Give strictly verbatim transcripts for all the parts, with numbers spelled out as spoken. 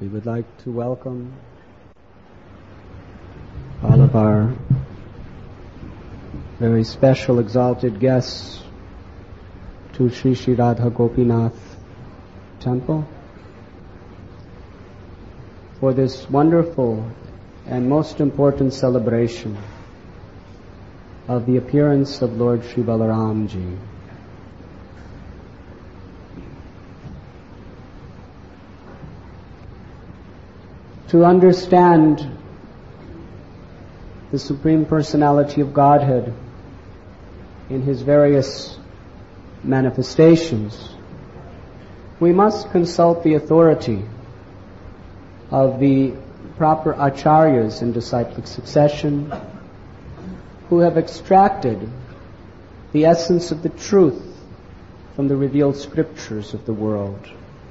We would like to welcome all of our very special exalted guests to Sri Sri Radha Gopinath Temple for this wonderful and most important celebration of the appearance of Lord Sri Balaramji. To understand the Supreme Personality of Godhead in His various manifestations, we must consult the authority of the proper acharyas in disciplic succession who have extracted the essence of the truth from the revealed scriptures of the world.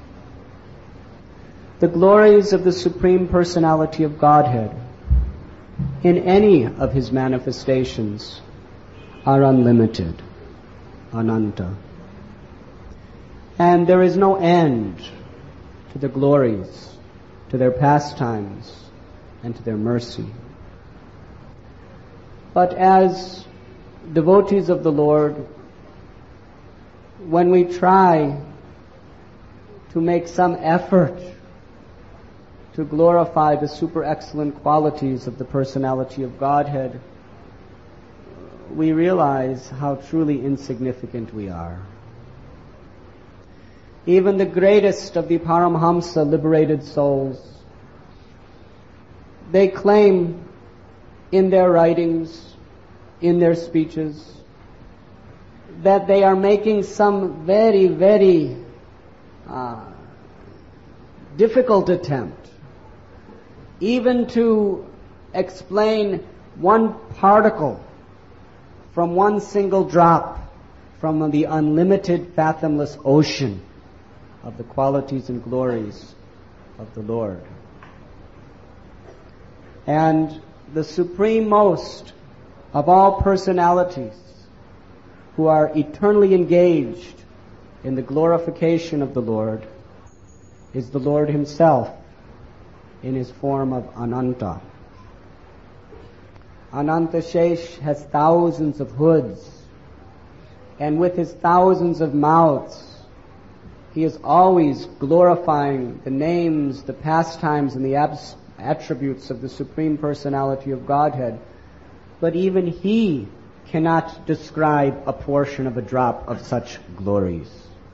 The glories of the Supreme Personality of Godhead in any of His manifestations are unlimited, ananta. And there is no end to the glories, to their pastimes, and to their mercy. But as devotees of the Lord, when we try to make some effort to glorify the super excellent qualities of the personality of Godhead, we realize how truly insignificant we are. Even the greatest of the Paramhamsa liberated souls, they claim in their writings, in their speeches, that they are making some very, very uh, difficult attempt even to explain one particle from one single drop from the unlimited, fathomless ocean of the qualities and glories of the Lord. And the supreme most of all personalities who are eternally engaged in the glorification of the Lord is the Lord Himself in His form of Ananta. Ananta Shesh has thousands of hoods, and with His thousands of mouths, He is always glorifying the names, the pastimes, and the abs- attributes of the Supreme Personality of Godhead. But even He cannot describe a portion of a drop of such glories.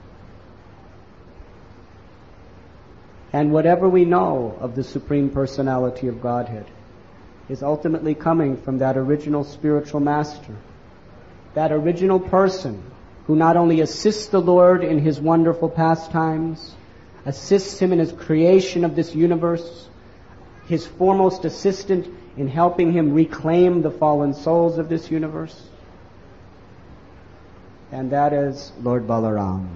And whatever we know of the Supreme Personality of Godhead is ultimately coming from that original spiritual master, that original person who not only assists the Lord in His wonderful pastimes, assists Him in His creation of this universe, His foremost assistant in helping Him reclaim the fallen souls of this universe, and that is Lord Balaram.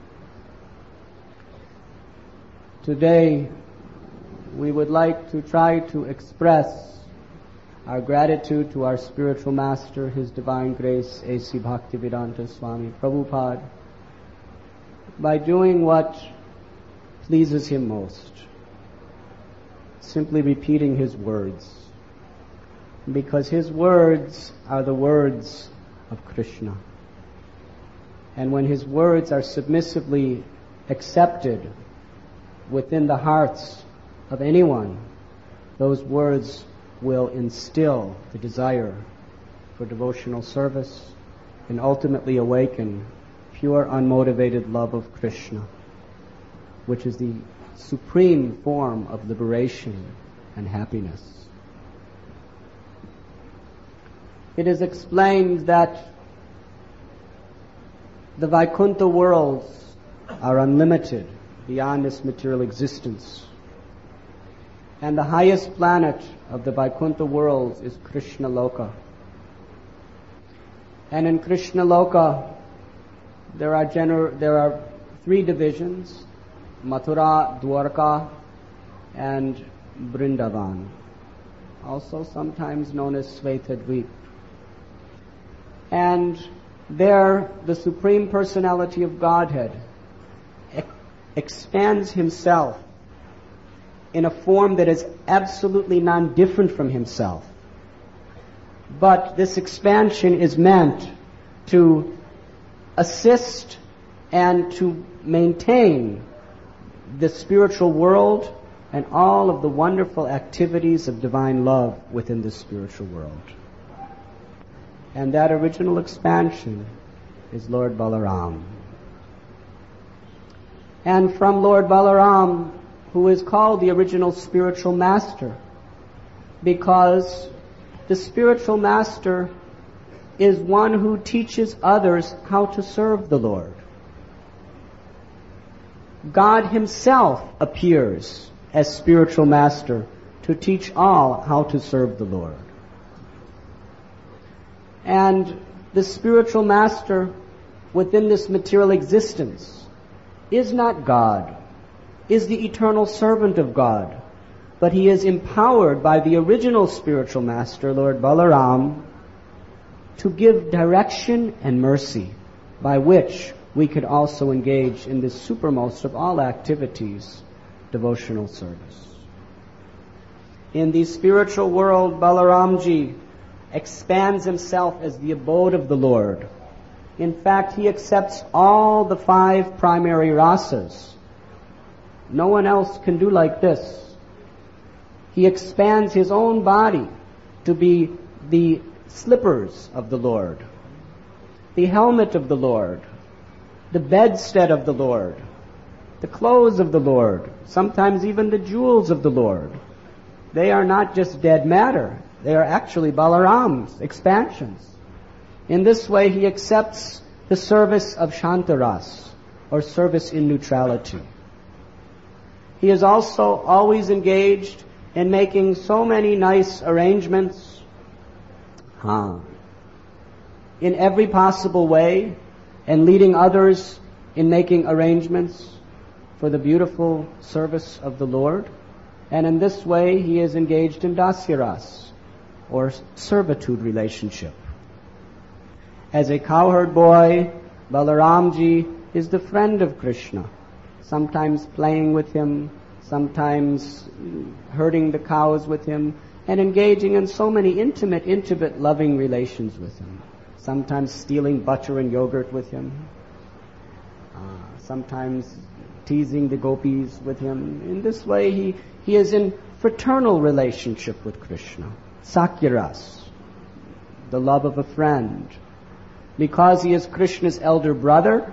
Today, we would like to try to express our gratitude to our spiritual master, His Divine Grace, A C Bhaktivedanta Swami Prabhupada, by doing what pleases Him most, simply repeating His words, because His words are the words of Krishna. And when His words are submissively accepted within the hearts of anyone, those words will instill the desire for devotional service and ultimately awaken pure unmotivated love of Krishna, which is the supreme form of liberation and happiness. It is explained that the Vaikuntha worlds are unlimited beyond this material existence. And the highest planet of the Vaikuntha worlds is Krishna Loka. And in Krishna Loka, there are gener- there are three divisions: Mathura, Dwarka, and Vrindavan, also sometimes known as Svetadvip. And there, the Supreme Personality of Godhead expands Himself in a form that is absolutely non-different from himself. But this expansion is meant to assist and to maintain the spiritual world and all of the wonderful activities of divine love within the spiritual world. And that original expansion is Lord Balaram. And from Lord Balaram, who is called the original spiritual master, because the spiritual master is one who teaches others how to serve the Lord. God himself appears as spiritual master to teach all how to serve the Lord. And the spiritual master within this material existence is not God, is the eternal servant of God, but he is empowered by the original spiritual master, Lord Balaram, to give direction and mercy by which we could also engage in this supermost of all activities, devotional service. In the spiritual world, Balaramji expands himself as the abode of the Lord. In fact, he accepts all the five primary rasas. No one else can do like this. He expands his own body to be the slippers of the Lord, the helmet of the Lord, the bedstead of the Lord, the clothes of the Lord, sometimes even the jewels of the Lord. They are not just dead matter. They are actually Balaram's expansions. In this way, he accepts the service of Shantaras, or service in neutrality. He is also always engaged in making so many nice arrangements, huh, in every possible way, and leading others in making arrangements for the beautiful service of the Lord. And in this way, he is engaged in dasyaras, or servitude relationship. As a cowherd boy, Balaramji is the friend of Krishna, sometimes playing with him, sometimes herding the cows with him, and engaging in so many intimate, intimate, loving relations with him. Sometimes stealing butter and yogurt with him. Uh, sometimes teasing the gopis with him. In this way, he, he is in fraternal relationship with Krishna. Sakyaras, the love of a friend. Because he is Krishna's elder brother,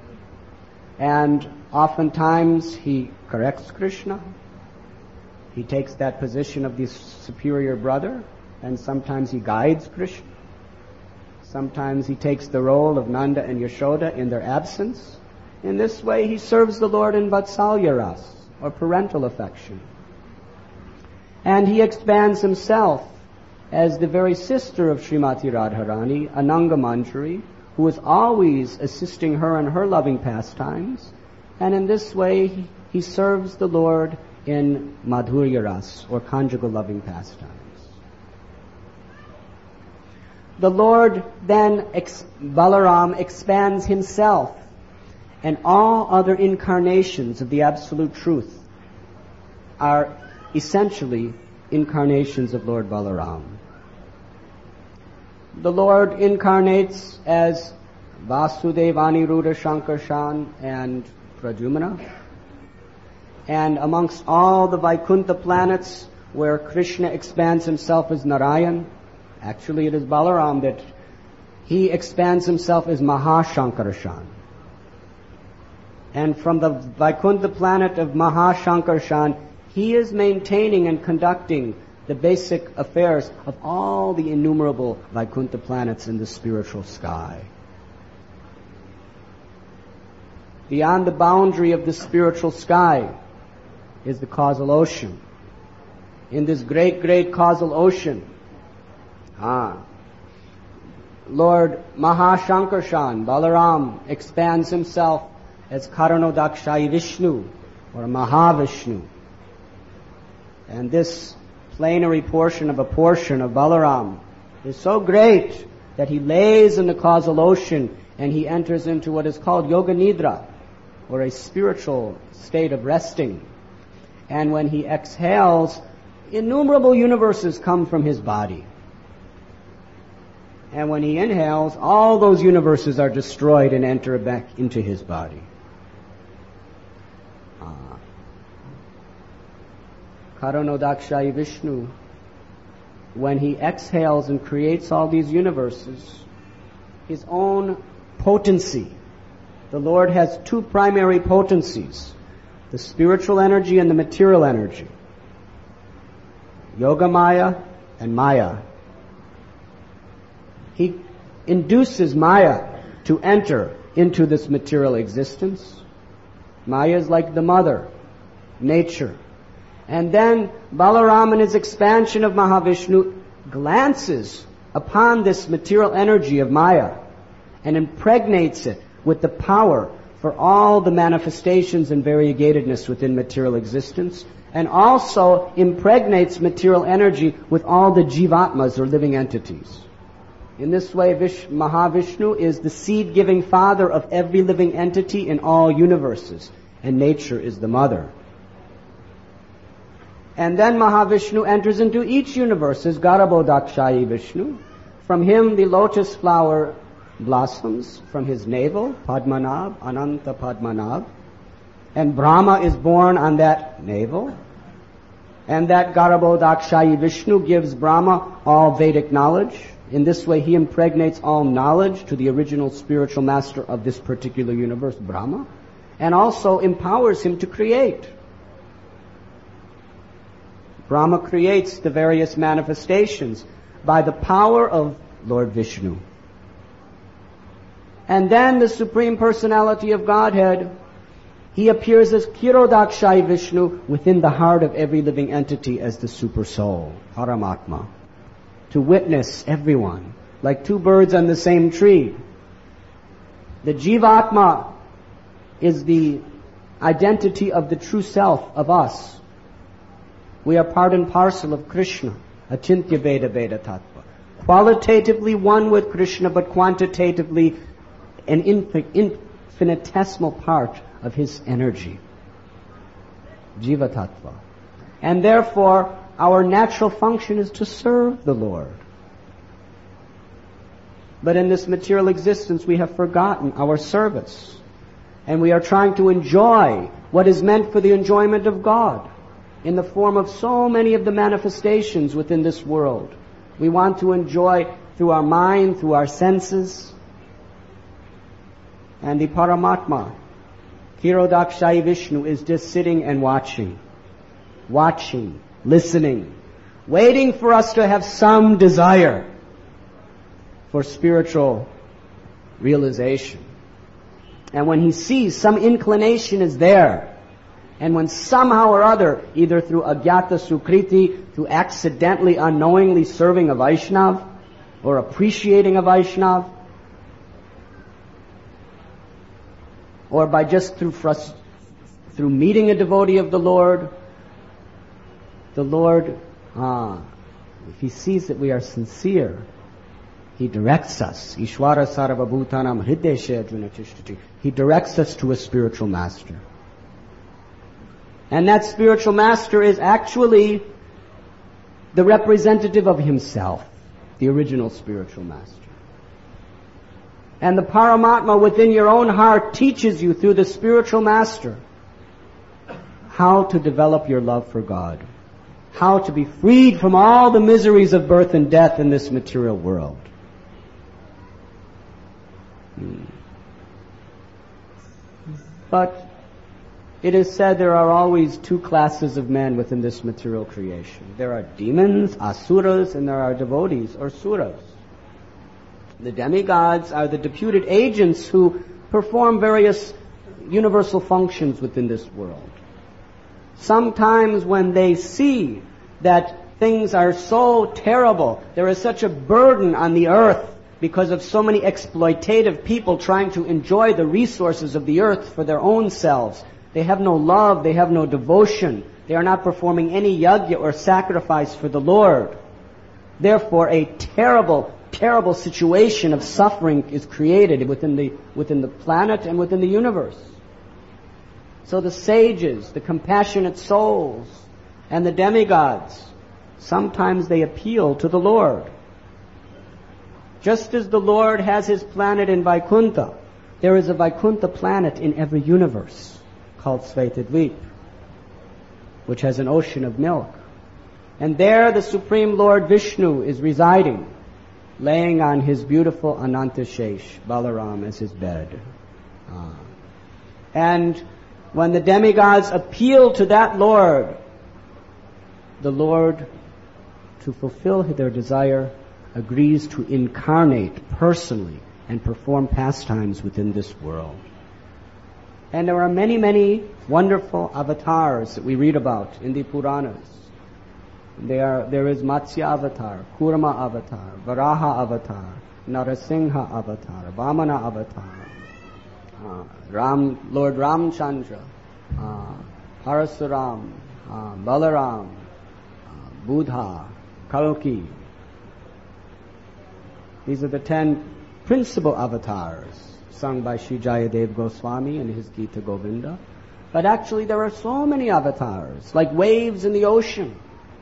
and oftentimes he corrects Krishna. He takes that position of the superior brother, and sometimes he guides Krishna. Sometimes he takes the role of Nanda and Yashoda in their absence. In this way, he serves the Lord in Vatsalya ras, or parental affection. And he expands himself as the very sister of Srimati Radharani, Ananga Manjari, who is always assisting her in her loving pastimes. And in this way, he, he serves the Lord in Madhurya ras, or conjugal loving pastimes. The Lord then, ex- Balaram, expands himself, and all other incarnations of the Absolute Truth are essentially incarnations of Lord Balaram. The Lord incarnates as Vasudeva, Aniruddha, Shankarshan, and Pradyumna. And amongst all the Vaikuntha planets where Krishna expands himself as Narayan, actually it is Balaram that he expands himself as Mahashankarshan. And from the Vaikuntha planet of Mahashankarshan, he is maintaining and conducting the basic affairs of all the innumerable Vaikuntha planets in the spiritual sky. Beyond the boundary of the spiritual sky is the causal ocean. In this great, great causal ocean, ah, Lord Mahashankarshan, Balaram, expands himself as Karanodakshai Vishnu, or Mahavishnu. And this plenary portion of a portion of Balaram is so great that he lays in the causal ocean and he enters into what is called Yoga Nidra, or a spiritual state of resting. And when he exhales, innumerable universes come from his body. And when he inhales, all those universes are destroyed and enter back into his body. Ah. Karanodakshai Vishnu, when he exhales and creates all these universes, his own potency. The Lord has two primary potencies, the spiritual energy and the material energy. Yoga Maya and Maya. He induces Maya to enter into this material existence. Maya is like the mother, nature. And then Balaram in his expansion of Mahavishnu glances upon this material energy of Maya and impregnates it with the power for all the manifestations and variegatedness within material existence, and also impregnates material energy with all the jivatmas or living entities. In this way, Vish- Mahavishnu is the seed-giving father of every living entity in all universes, and nature is the mother. And then Mahavishnu enters into each universe as Garabhodakshayi Vishnu. From him the lotus flower blossoms, from his navel, Padmanabh, Ananta Padmanabh. And Brahma is born on that navel. And that Garabhodakshayi Vishnu gives Brahma all Vedic knowledge. In this way he impregnates all knowledge to the original spiritual master of this particular universe, Brahma, and also empowers him to create. Brahma creates the various manifestations by the power of Lord Vishnu. And then the Supreme Personality of Godhead, he appears as Kshirodakshayi Vishnu within the heart of every living entity as the Super Soul, Paramatma, to witness everyone, like two birds on the same tree. The Jivatma is the identity of the true self of us. We are part and parcel of Krishna, Achintya Veda Veda Tattva. Qualitatively one with Krishna, but quantitatively an infinitesimal part of his energy. Jiva Tattva. And therefore, our natural function is to serve the Lord. But in this material existence, we have forgotten our service. And we are trying to enjoy what is meant for the enjoyment of God in the form of so many of the manifestations within this world. We want to enjoy through our mind, through our senses. And the Paramatma, Kshirodakshayi Vishnu, is just sitting and watching. Watching, listening, waiting for us to have some desire for spiritual realization. And when he sees some inclination is there, and when somehow or other, either through agyata sukriti, through accidentally, unknowingly serving a Vaishnav, or appreciating a Vaishnav, or by just through frust- through meeting a devotee of the Lord, the Lord, ah, if he sees that we are sincere, he directs us. Ishvara sarvabhutanam hrideshe arjuna tishtati. He directs us to a spiritual master. And that spiritual master is actually the representative of himself, the original spiritual master. And the Paramatma within your own heart teaches you through the spiritual master how to develop your love for God, how to be freed from all the miseries of birth and death in this material world. Hmm. But it is said there are always two classes of men within this material creation. There are demons, asuras, and there are devotees, or suras. The demigods are the deputed agents who perform various universal functions within this world. Sometimes when they see that things are so terrible, there is such a burden on the earth because of so many exploitative people trying to enjoy the resources of the earth for their own selves. They have no love, they have no devotion. They are not performing any yajna or sacrifice for the Lord. Therefore, a terrible, terrible situation of suffering is created within the, within the planet and within the universe. So the sages, the compassionate souls, and the demigods, sometimes they appeal to the Lord. Just as the Lord has his planet in Vaikuntha, there is a Vaikuntha planet in every universe called Svetadvip, which has an ocean of milk. And there the Supreme Lord Vishnu is residing, laying on his beautiful Anantashesh, Balaram, as his bed. Ah. And when the demigods appeal to that Lord, the Lord, to fulfill their desire, agrees to incarnate personally and perform pastimes within this world. And there are many, many wonderful avatars that we read about in the Puranas. They are, there is Matsya avatar, Kurama avatar, Varaha avatar, Narasingha avatar, Vamana avatar, uh, Ram, Lord Ramchandra, uh, Parasuram, uh, Balaram, uh, Buddha, Kalki. These are the ten principal avatars sung by Sri Jayadev Goswami in his Gita Govinda. But actually there are so many avatars, like waves in the ocean.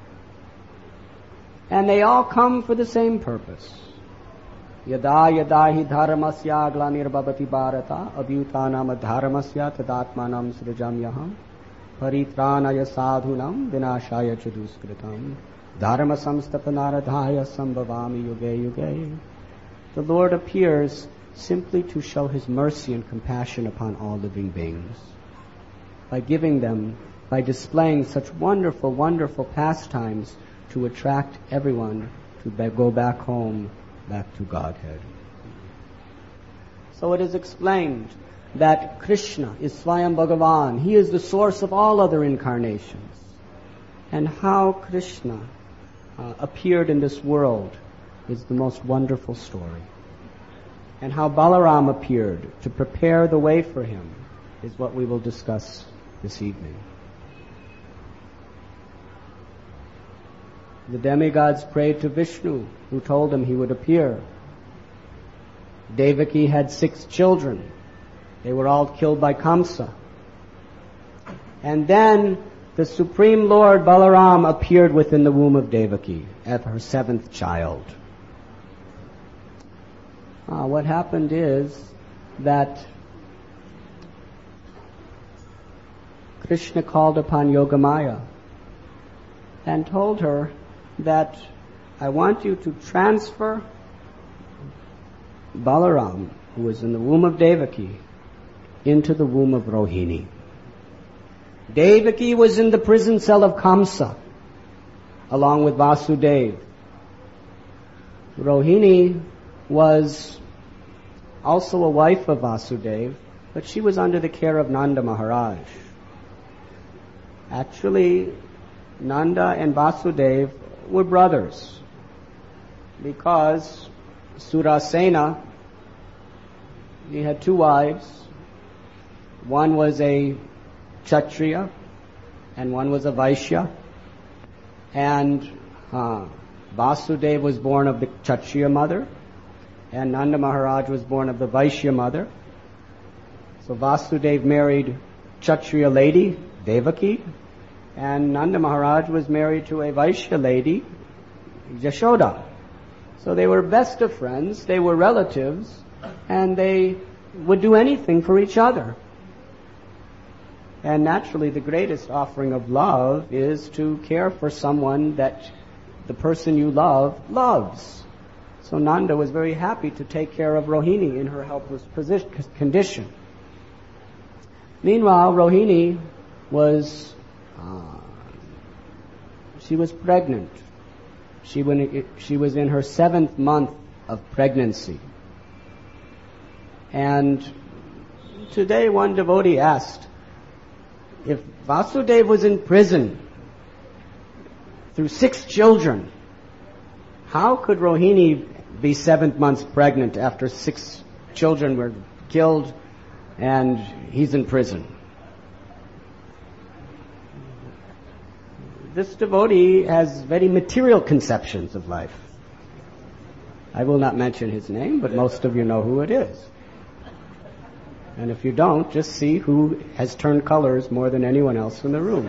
And they all come for the same purpose. Yada yada hi dharmasya glanirvavati bharata abhyutanam dharmasya tadatmanam srijamyaham paritranaya sadhunam vinashaya chaduskritam dharma samstapanaradhaya sambhavami yuge yuge. The Lord appears simply to show his mercy and compassion upon all living beings, by giving them, by displaying such wonderful, wonderful pastimes to attract everyone to go back home, back to Godhead. So it is explained that Krishna is Swayam Bhagavan. He is the source of all other incarnations. And how Krishna uh, appeared in this world is the most wonderful story. And how Balaram appeared to prepare the way for him is what we will discuss this evening. The demigods prayed to Vishnu, who told them he would appear. Devaki had six children. They were all killed by Kamsa. And then the Supreme Lord Balaram appeared within the womb of Devaki as her seventh child. Uh, what happened is that Krishna called upon Yogamaya and told her that I want you to transfer Balaram, who is in the womb of Devaki, into the womb of Rohini. Devaki was in the prison cell of Kamsa, along with Vasudeva. Rohini was also a wife of Vasudeva, but she was under the care of Nanda Maharaj. Actually, Nanda and Vasudeva were brothers, because Surasena, he had two wives. One was a Kshatriya and one was a Vaishya. And uh, Vasudeva was born of the Kshatriya mother, and Nanda Maharaj was born of the Vaishya mother. So Vasudeva married Kshatriya lady, Devaki, and Nanda Maharaj was married to a Vaishya lady, Yashoda. So they were best of friends, they were relatives, and they would do anything for each other. And naturally the greatest offering of love is to care for someone that the person you love loves. So Nanda was very happy to take care of Rohini in her helpless position, condition. Meanwhile, Rohini was uh, she was pregnant. She, when she was in her seventh month of pregnancy. And today one devotee asked, if Vasudeva was in prison through six children, how could Rohini be seven months pregnant after six children were killed and he's in prison? This devotee has very material conceptions of life. I will not mention his name, but most of you know who it is. And if you don't, just see who has turned colors more than anyone else in the room.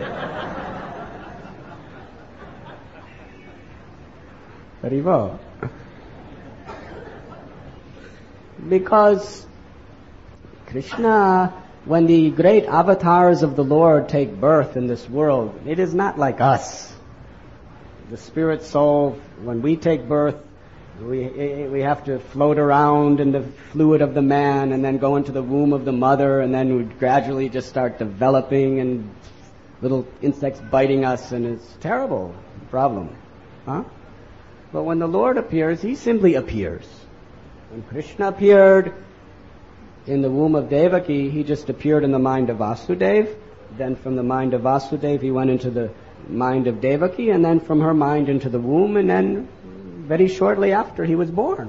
Haribo. Because Krishna, when the great avatars of the Lord take birth in this world, it is not like us. The spirit soul, when we take birth, we we have to float around in the fluid of the man and then go into the womb of the mother, and then we gradually just start developing and little insects biting us, and it's a terrible problem. Huh? But when the Lord appears, He simply appears. When Krishna appeared in the womb of Devaki, He just appeared in the mind of Vasudeva. Then from the mind of Vasudeva, He went into the mind of Devaki, and then from her mind into the womb, and then very shortly after He was born.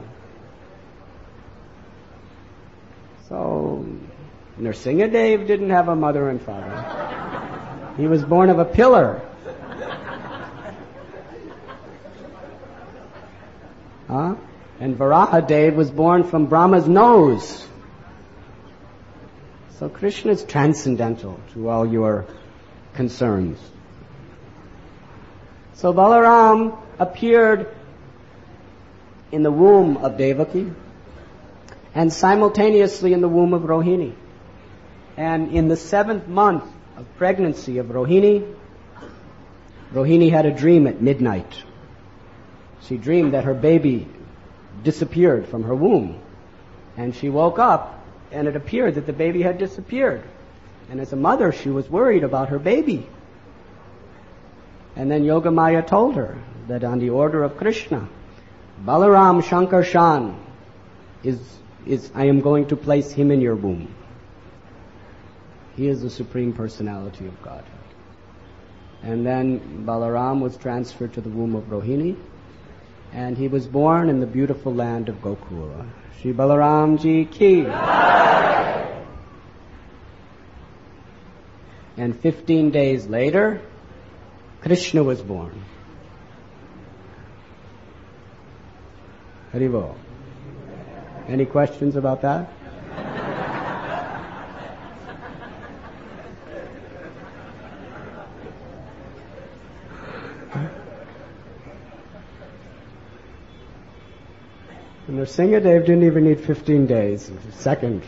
So Nrsingadev didn't have a mother and father. He was born of a pillar. Huh? And Varahadev was born from Brahma's nose. So Krishna is transcendental to all your concerns. So Balaram appeared in the womb of Devaki and simultaneously in the womb of Rohini. And in the seventh month of pregnancy of Rohini, Rohini had a dream at midnight. She dreamed that her baby disappeared from her womb. And she woke up and it appeared that the baby had disappeared. And as a mother, she was worried about her baby. And then Yogamaya told her that on the order of Krishna, Balaram Shankarshan is, is, I am going to place him in your womb. He is the Supreme Personality of Godhead. And then Balaram was transferred to the womb of Rohini, and he was born in the beautiful land of Gokula. Shri Balaram Ji Ki. And fifteen days later, Krishna was born. Haribo. Any questions about that? Nrsingadev didn't even need fifteen days. Second.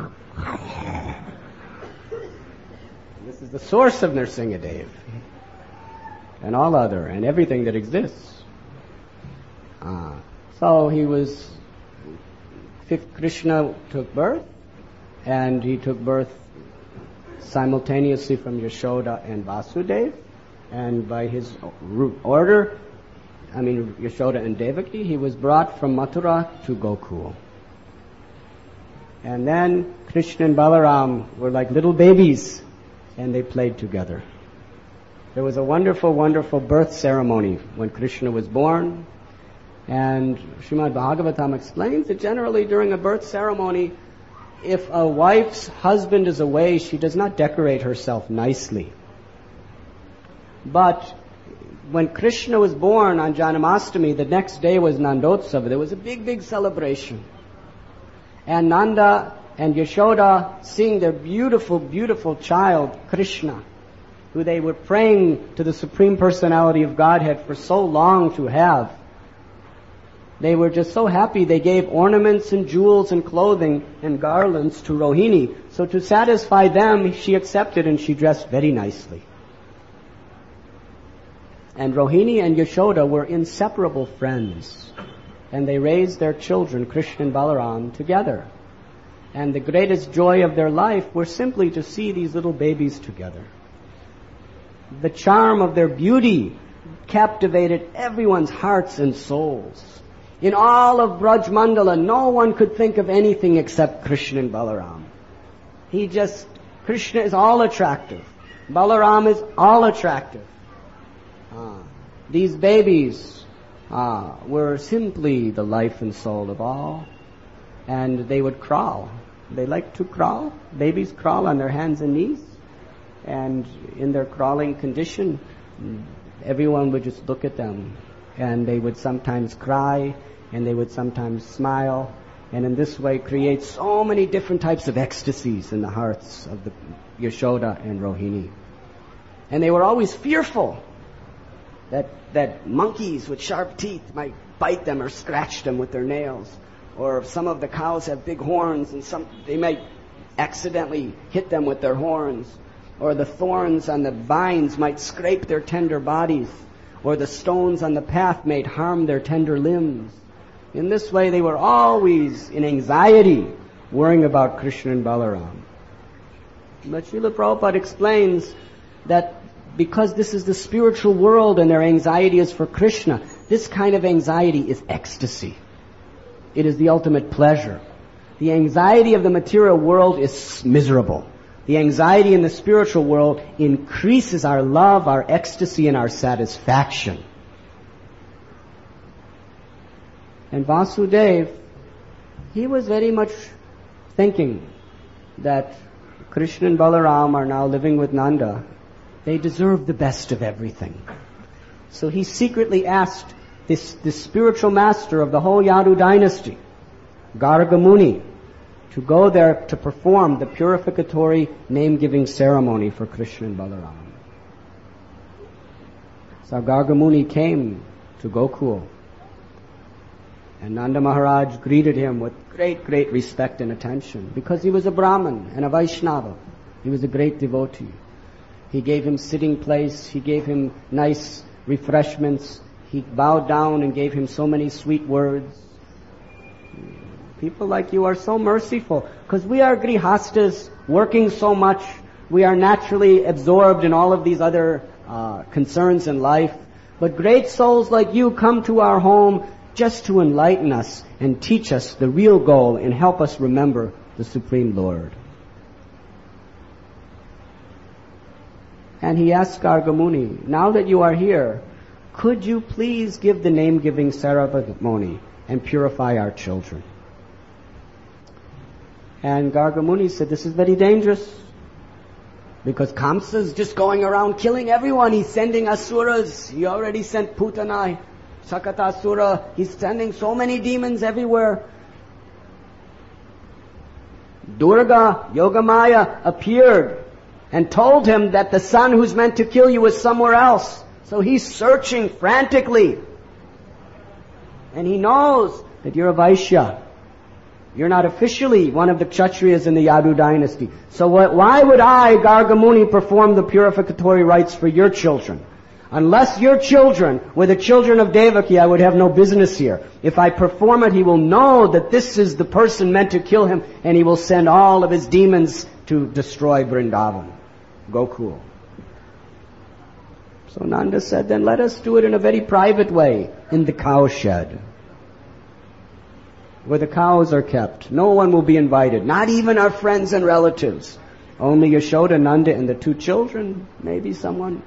This is the source of Nrsingadev. And all other, and everything that exists. Ah. So he was, fifth Krishna took birth, and he took birth simultaneously from Yashoda and Vasudeva, and by his order, I mean Yashoda and Devaki, he was brought from Mathura to Gokul. And then Krishna and Balaram were like little babies, and they played together. There was a wonderful, wonderful birth ceremony when Krishna was born. And Srimad Bhagavatam explains that generally during a birth ceremony, if a wife's husband is away, she does not decorate herself nicely. But when Krishna was born on Janamastami, the next day was Nandotsava. There was a big, big celebration. And Nanda and Yashoda, seeing their beautiful, beautiful child, Krishna, who they were praying to the Supreme Personality of Godhead for so long to have, they were just so happy they gave ornaments and jewels and clothing and garlands to Rohini. So to satisfy them, she accepted and she dressed very nicely. And Rohini and Yashoda were inseparable friends. And they raised their children, Krishna and Balaram, together. And the greatest joy of their life were simply to see these little babies together. The charm of their beauty captivated everyone's hearts and souls. In all of Braj Mandala, no one could think of anything except Krishna and Balaram. He just, Krishna is all attractive. Balaram is all attractive. Ah, these babies ah, were simply the life and soul of all. And they would crawl. They like to crawl. Babies crawl on their hands and knees. And in their crawling condition, everyone would just look at them. And they would sometimes cry, and they would sometimes smile, and in this way create so many different types of ecstasies in the hearts of the Yashoda and Rohini. And they were always fearful that that monkeys with sharp teeth might bite them or scratch them with their nails, or some of the cows have big horns and some they might accidentally hit them with their horns, or the thorns on the vines might scrape their tender bodies, or the stones on the path might harm their tender limbs. In this way they were always in anxiety, worrying about Krishna and Balaram. But Srila Prabhupada explains that because this is the spiritual world and their anxiety is for Krishna, this kind of anxiety is ecstasy. It is the ultimate pleasure. The anxiety of the material world is miserable. The anxiety in the spiritual world increases our love, our ecstasy, and our satisfaction. And Vasudev, he was very much thinking that Krishna and Balaram are now living with Nanda. They deserve the best of everything. So he secretly asked this, this spiritual master of the whole Yadu dynasty, Garga Muni, to go there to perform the purificatory name-giving ceremony for Krishna and Balaram. So Garga Muni came to Gokul, and Nanda Maharaj greeted him with great, great respect and attention because he was a Brahmin and a Vaishnava. He was a great devotee. He gave him sitting place. He gave him nice refreshments. He bowed down and gave him so many sweet words. People like you are so merciful because we are grihastas working so much. We are naturally absorbed in all of these other uh, concerns in life. But great souls like you come to our home just to enlighten us and teach us the real goal and help us remember the Supreme Lord. And he asked Garga Muni, now that you are here, could you please give the name-giving ceremony and purify our children? And Garga Muni said, this is very dangerous because Kamsa is just going around killing everyone. He's sending asuras. He already sent Putana, Sakatasura. He's sending so many demons everywhere. Durga, Yogamaya appeared and told him that the son who's meant to kill you is somewhere else. So he's searching frantically. And he knows that you're a Vaishya. You're not officially one of the Kshatriyas in the Yadu dynasty. So what, why would I, Garga Muni, perform the purificatory rites for your children? Unless your children were the children of Devaki, I would have no business here. If I perform it, he will know that this is the person meant to kill him, and he will send all of his demons to destroy Vrindavan, Gokul. So Nanda said, then let us do it in a very private way, in the cow shed, where the cows are kept. No one will be invited, not even our friends and relatives. Only Yashoda, Nanda, and the two children, maybe someone.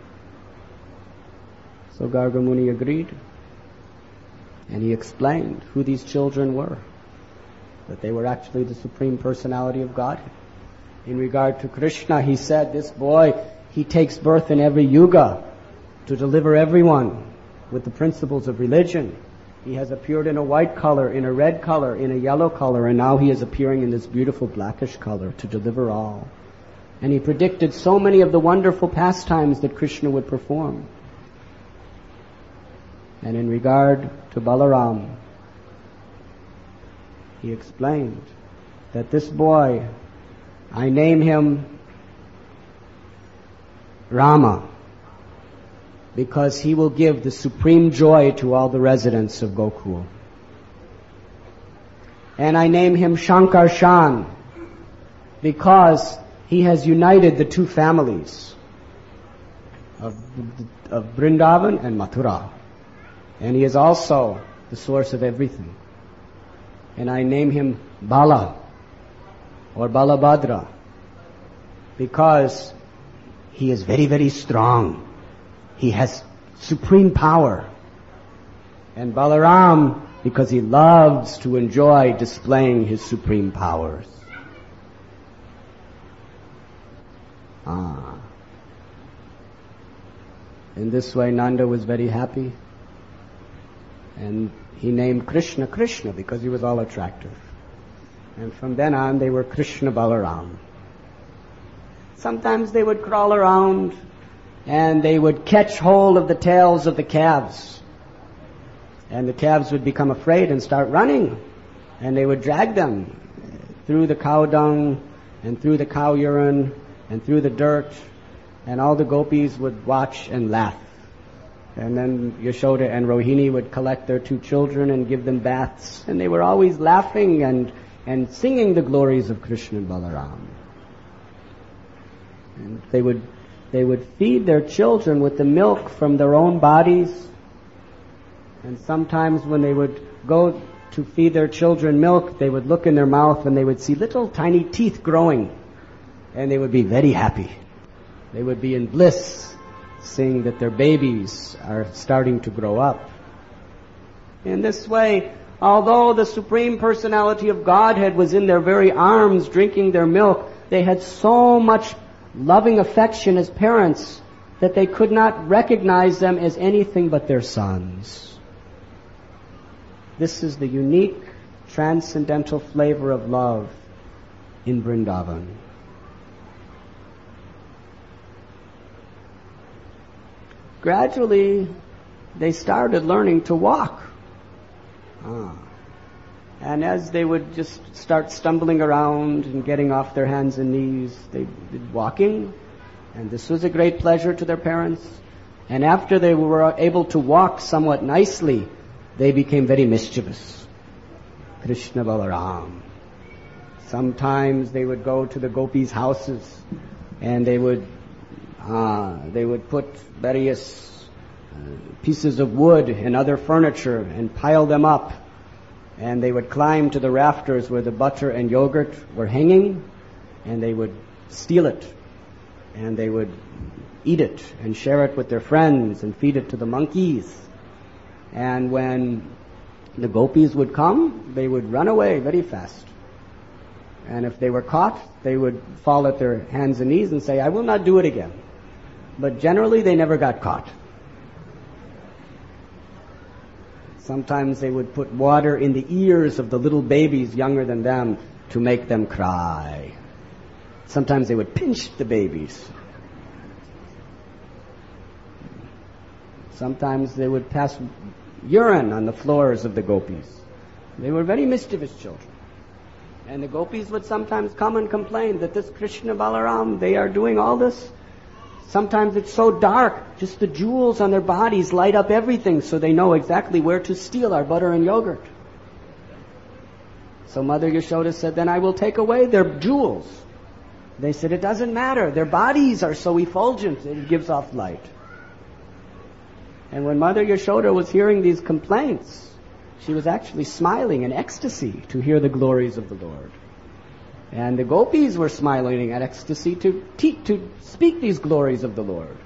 So Garga Muni agreed. And he explained who these children were. That they were actually the Supreme Personality of Godhead. In regard to Krishna, he said, this boy, he takes birth in every yuga to deliver everyone with the principles of religion. He has appeared in a white color, in a red color, in a yellow color, and now he is appearing in this beautiful blackish color to deliver all. And he predicted so many of the wonderful pastimes that Krishna would perform. And in regard to Balaram, he explained that this boy, I name him Rama, because he will give the supreme joy to all the residents of Gokul. And I name him Shankarshan, because he has united the two families of, of Vrindavan and Mathura. And he is also the source of everything. And I name him Bala, or Balabhadra, because he is very, very strong. He has supreme power. And Balaram, because he loves to enjoy displaying his supreme powers. Ah. In this way, Nanda was very happy. And he named Krishna Krishna because he was all attractive. And from then on, they were Krishna Balaram. Sometimes they would crawl around and they would catch hold of the tails of the calves. And the calves would become afraid and start running. And they would drag them through the cow dung and through the cow urine and through the dirt. And all the gopis would watch and laugh. And then Yashoda and Rohini would collect their two children and give them baths. And they were always laughing and, and singing the glories of Krishna and Balaram. And they would, they would feed their children with the milk from their own bodies. And sometimes when they would go to feed their children milk, they would look in their mouth and they would see little tiny teeth growing. And they would be very happy. They would be in bliss, seeing that their babies are starting to grow up. In this way, although the Supreme Personality of Godhead was in their very arms drinking their milk, they had so much loving affection as parents that they could not recognize them as anything but their sons. This is the unique, transcendental flavor of love in Vrindavan. Gradually, they started learning to walk. Ah. And as they would just start stumbling around and getting off their hands and knees, they did walking. And this was a great pleasure to their parents. And after they were able to walk somewhat nicely, they became very mischievous. Krishna Balaram. Sometimes they would go to the gopis' houses and they would uh, they would put various uh, pieces of wood and other furniture and pile them up. And they would climb to the rafters where the butter and yogurt were hanging, and they would steal it. And they would eat it and share it with their friends and feed it to the monkeys. And when the gopis would come, they would run away very fast. And if they were caught, they would fall at their hands and knees and say, "I will not do it again." But generally, they never got caught. Sometimes they would put water in the ears of the little babies younger than them to make them cry. Sometimes they would pinch the babies. Sometimes they would pass urine on the floors of the gopis. They were very mischievous children. And the gopis would sometimes come and complain that this Krishna Balaram, they are doing all this. Sometimes it's so dark, just the jewels on their bodies light up everything so they know exactly where to steal our butter and yogurt. So Mother Yashoda said, "Then I will take away their jewels." They said, "It doesn't matter. Their bodies are so effulgent, it gives off light." And when Mother Yashoda was hearing these complaints, she was actually smiling in ecstasy to hear the glories of the Lord. And the gopis were smiling at ecstasy to te- to speak these glories of the Lord.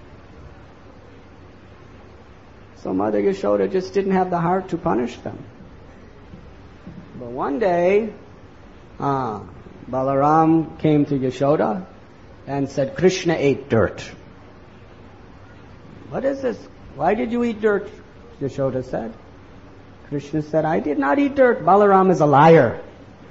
So Mother Yashoda just didn't have the heart to punish them. But one day, uh, Balaram came to Yashoda and said, "Krishna ate dirt." "What is this? Why did you eat dirt?" Yashoda said. Krishna said, "I did not eat dirt. Balaram is a liar.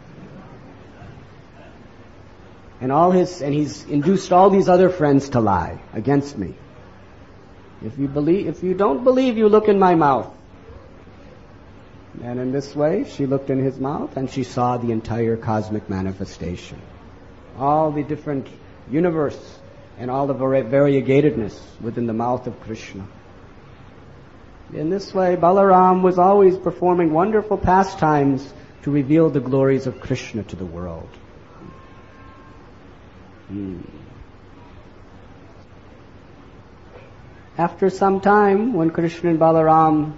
And all his, and he's induced all these other friends to lie against me. If you believe, if you don't believe, you look in my mouth." And in this way, she looked in his mouth and she saw the entire cosmic manifestation. All the different universe and all the variegatedness within the mouth of Krishna. In this way, Balaram was always performing wonderful pastimes to reveal the glories of Krishna to the world. Hmm. After some time, when Krishna and Balaram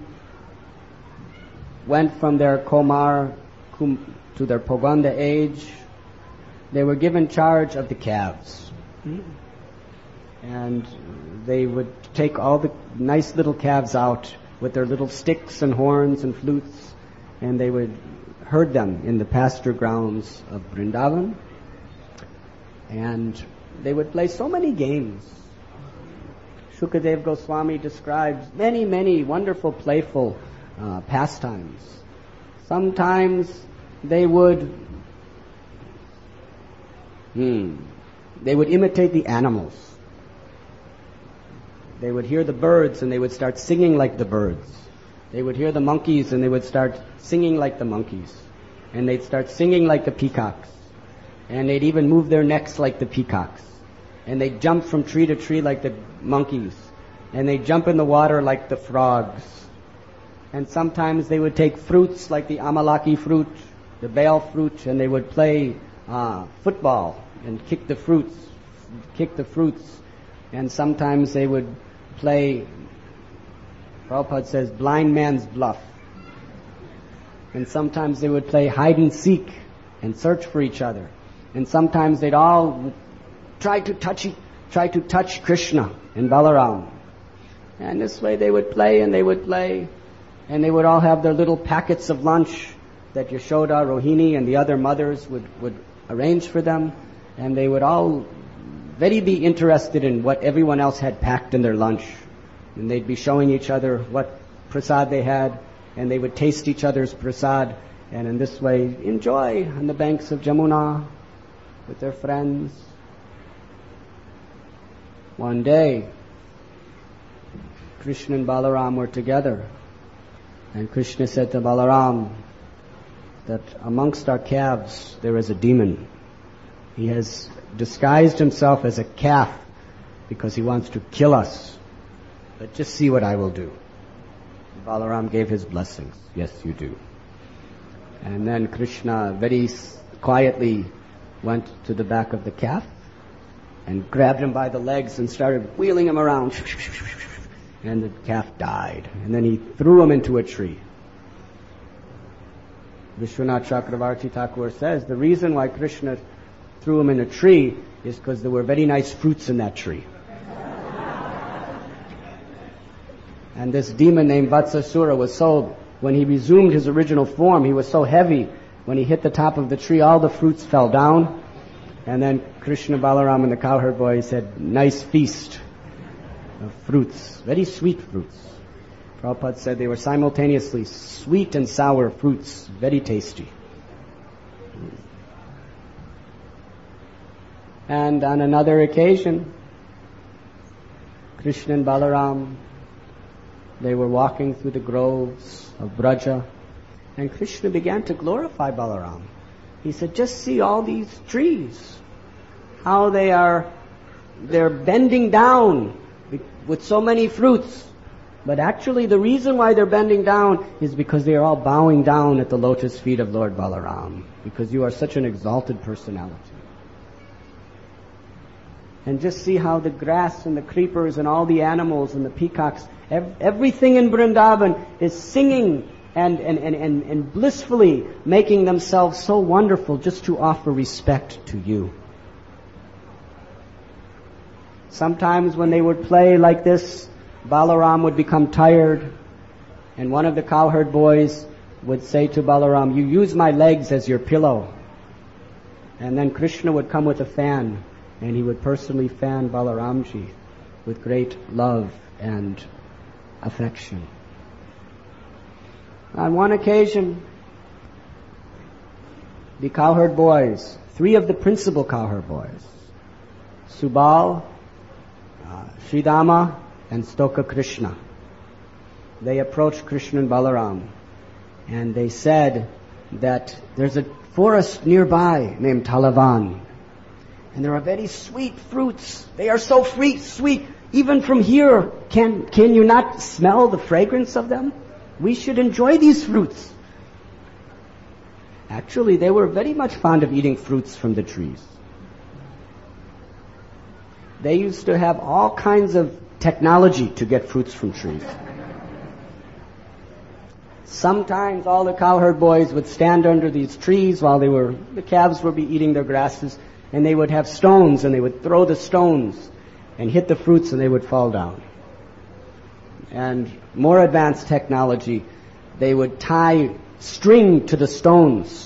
went from their Komar to their Poganda age, they were given charge of the calves. Hmm. And they would take all the nice little calves out with their little sticks and horns and flutes, and they would herd them in the pasture grounds of Vrindavan. And they would play so many games. Shukadev Goswami describes many, many wonderful, playful uh, pastimes. Sometimes they would Hmm. They would imitate the animals. They would hear the birds and they would start singing like the birds. They would hear the monkeys and they would start singing like the monkeys. And they'd start singing like the peacocks. And they'd even move their necks like the peacocks. And they'd jump from tree to tree like the monkeys. And they'd jump in the water like the frogs. And sometimes they would take fruits like the amalaki fruit, the bale fruit, and they would play uh, football and kick the fruits, kick the fruits. And sometimes they would play, Prabhupada says, blind man's bluff. And sometimes they would play hide and seek and search for each other. And sometimes they'd all try to touch, try to touch Krishna and Balaram. And this way they would play and they would play. And they would all have their little packets of lunch that Yashoda, Rohini, and the other mothers would, would arrange for them. And they would all very be interested in what everyone else had packed in their lunch. And they'd be showing each other what prasad they had. And they would taste each other's prasad. And in this way, enjoy on the banks of Jamuna with their friends. One day, Krishna and Balaram were together. And Krishna said to Balaram that amongst our calves there is a demon. He has disguised himself as a calf because he wants to kill us. But just see what I will do. Balaram gave his blessings. Yes, you do. And then Krishna very quietly went to the back of the calf and grabbed him by the legs and started wheeling him around. And the calf died. And then he threw him into a tree. Vishwanath Chakravarti Thakur says the reason why Krishna threw him in a tree is because there were very nice fruits in that tree. And this demon named Vatsasura was so, when he resumed his original form, he was so heavy. When he hit the top of the tree, all the fruits fell down. And then Krishna, Balaram, and the cowherd boy said, nice feast of fruits, very sweet fruits. Prabhupada said they were simultaneously sweet and sour fruits, very tasty. And on another occasion, Krishna and Balaram, they were walking through the groves of Braja, and Krishna began to glorify Balaram. He said, just see all these trees, how they are, they're bending down with so many fruits. But actually the reason why they're bending down is because they are all bowing down at the lotus feet of Lord Balaram, because you are such an exalted personality. And just see how the grass and the creepers and all the animals and the peacocks, ev- everything in Vrindavan is singing and, and, and, and, and blissfully making themselves so wonderful just to offer respect to you. Sometimes when they would play like this, Balaram would become tired, and one of the cowherd boys would say to Balaram, you use my legs as your pillow. And then Krishna would come with a fan, and he would personally fan Balaramji with great love and affection. On one occasion, the cowherd boys, three of the principal cowherd boys, Subal, uh, Sridama, and Stoka Krishna, they approached Krishna and Balaram, and they said that there's a forest nearby named Talavan, and there are very sweet fruits. They are so free, sweet. Even from here, can, can you not smell the fragrance of them? We should enjoy these fruits. Actually, they were very much fond of eating fruits from the trees. They used to have all kinds of technology to get fruits from trees. Sometimes all the cowherd boys would stand under these trees while they were, the calves would be eating their grasses, and they would have stones, and they would throw the stones and hit the fruits, and they would fall down. And more advanced technology, they would tie string to the stones.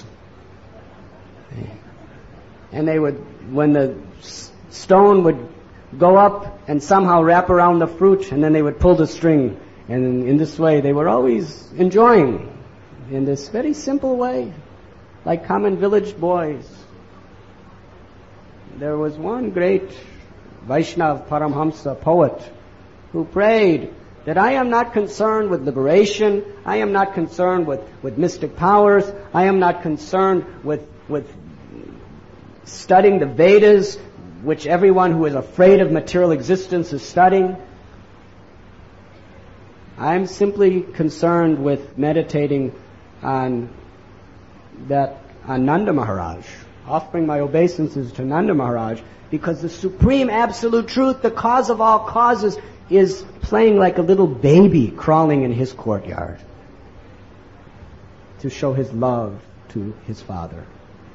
And they would, when the stone would go up and somehow wrap around the fruit, and then they would pull the string. And in this way, they were always enjoying, in this very simple way, like common village boys. there was one great Vaishnav Paramhamsa poet who prayed that I am not concerned with liberation, I am not concerned with, with mystic powers, I am not concerned with, with studying the Vedas, which everyone who is afraid of material existence is studying. I'm simply concerned with meditating on that on Nanda Maharaj, offering my obeisances to Nanda Maharaj, because the supreme absolute truth, the cause of all causes, is playing like a little baby crawling in his courtyard to show his love to his father.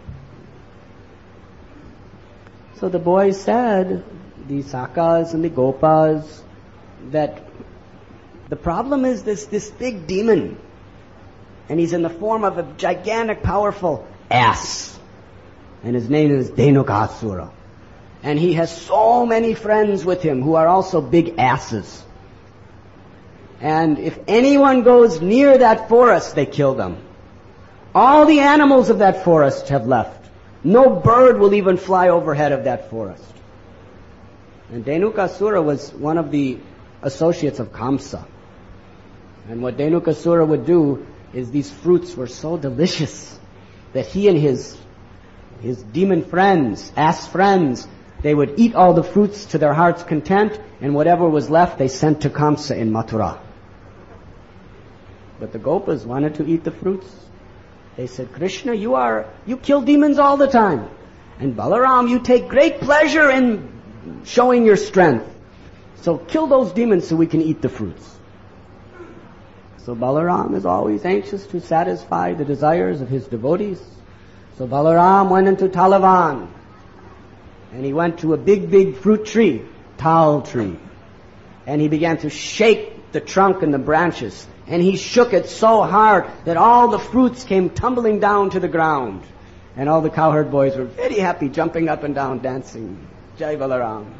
So the boys said, the Sakas and the Gopas, that the problem is this, this big demon, and he's in the form of a gigantic, powerful ass, and his name is Dhenukasura. And he has so many friends with him who are also big asses. And if anyone goes near that forest, they kill them. All the animals of that forest have left. No bird will even fly overhead of that forest. And Dhenukasura was one of the associates of Kamsa. And what Dhenukasura would do is, these fruits were so delicious that he and his his demon friends, ass friends, they would eat all the fruits to their heart's content, and whatever was left they sent to Kamsa in Mathura. But the Gopas wanted to eat the fruits. They said, Krishna, you are, you kill demons all the time. And Balaram, you take great pleasure in showing your strength. So kill those demons so we can eat the fruits. So Balaram is always anxious to satisfy the desires of his devotees. So Balaram went into Talavan. And he went to a big, big fruit tree, tal tree. And he began to shake the trunk and the branches. And he shook it so hard that all the fruits came tumbling down to the ground. And all the cowherd boys were very happy, jumping up and down, dancing. Jai Balaram.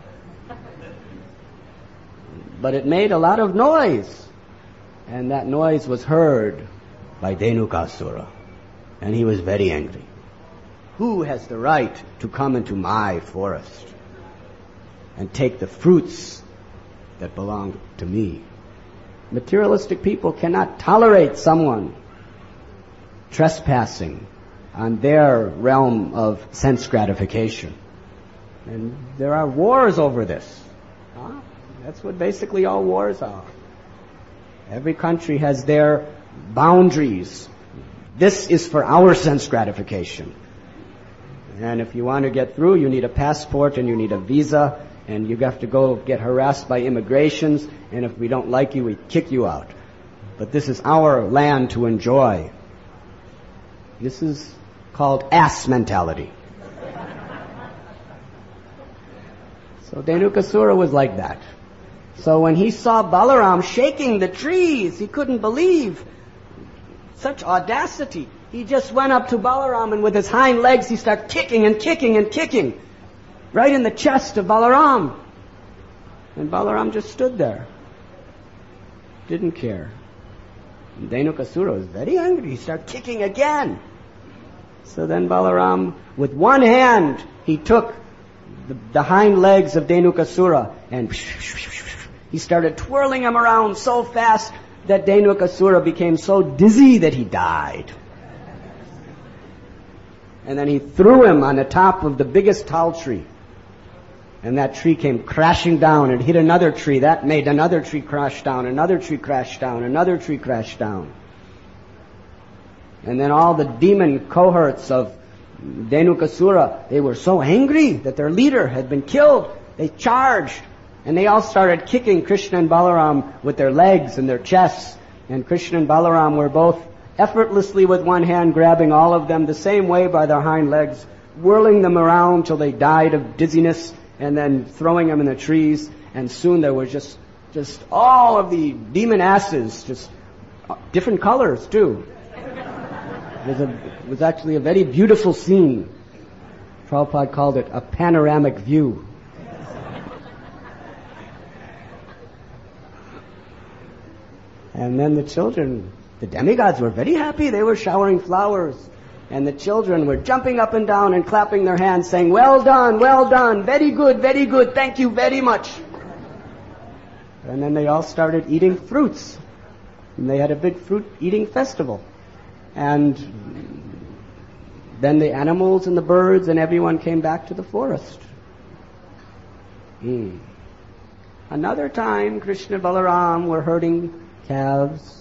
But it made a lot of noise. And that noise was heard by Dhenukasura. And he was very angry. Who has the right to come into my forest and take the fruits that belong to me? Materialistic people cannot tolerate someone trespassing on their realm of sense gratification. And there are wars over this. Huh? That's what basically all wars are. Every country has their boundaries. This is for our sense gratification. And if you want to get through, you need a passport and you need a visa, and you have to go get harassed by immigrations, and if we don't like you, we kick you out. But this is our land to enjoy. This is called ass mentality. So Dhenukasura was like that. So when he saw Balaram shaking the trees, he couldn't believe such audacity. He just went up to Balaram, and with his hind legs he started kicking and kicking and kicking right in the chest of Balaram. And Balaram just stood there. Didn't care. And Dhenukasura was very angry. He started kicking again. So then Balaram, with one hand, he took the, the hind legs of Dhenukasura and he started twirling him around so fast that Dhenukasura became so dizzy that he died. And then he threw him on the top of the biggest tall tree. And that tree came crashing down and hit another tree. That made another tree crash down, another tree crash down, another tree crash down. And then all the demon cohorts of Dhenukasura, they were so angry that their leader had been killed. They charged. And they all started kicking Krishna and Balaram with their legs and their chests. And Krishna and Balaram were both effortlessly with one hand grabbing all of them the same way by their hind legs, whirling them around till they died of dizziness, and then throwing them in the trees. And soon there was just just all of the demon asses, just different colors too. It was, a, it was actually a very beautiful scene. Prabhupada called it a panoramic view. And then the children, the demigods, were very happy. They were showering flowers And the children were jumping up and down and clapping their hands, saying, "Well done, well done, very good, very good, thank you very much." And then they all started eating fruits. And they had a big fruit eating festival. And then the animals and the birds and everyone came back to the forest. Hmm. Another time, Krishna and Balaram were herding calves.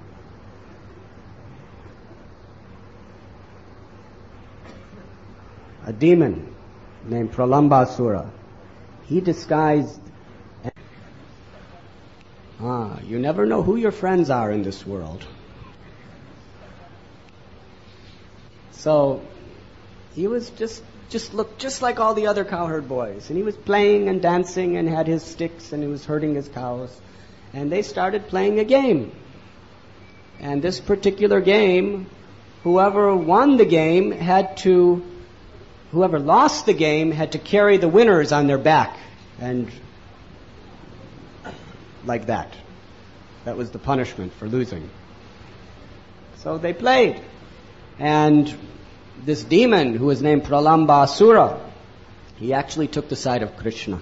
A demon named Pralambasura, he disguised. Ah, you never know who your friends are in this world. So he was just just looked just like all the other cowherd boys, and he was playing and dancing and had his sticks and he was herding his cows, and they started playing a game. And this particular game, whoever won the game had to Whoever lost the game had to carry the winners on their back, and like that. That was the punishment for losing. So they played. And this demon, who was named Pralambasura, he actually took the side of Krishna.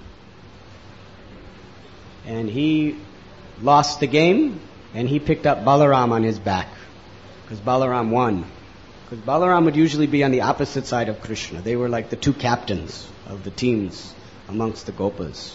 And he lost the game, and he picked up Balaram on his back, because Balaram won. Because Balaram would usually be on the opposite side of Krishna. They were like the two captains of the teams amongst the Gopas.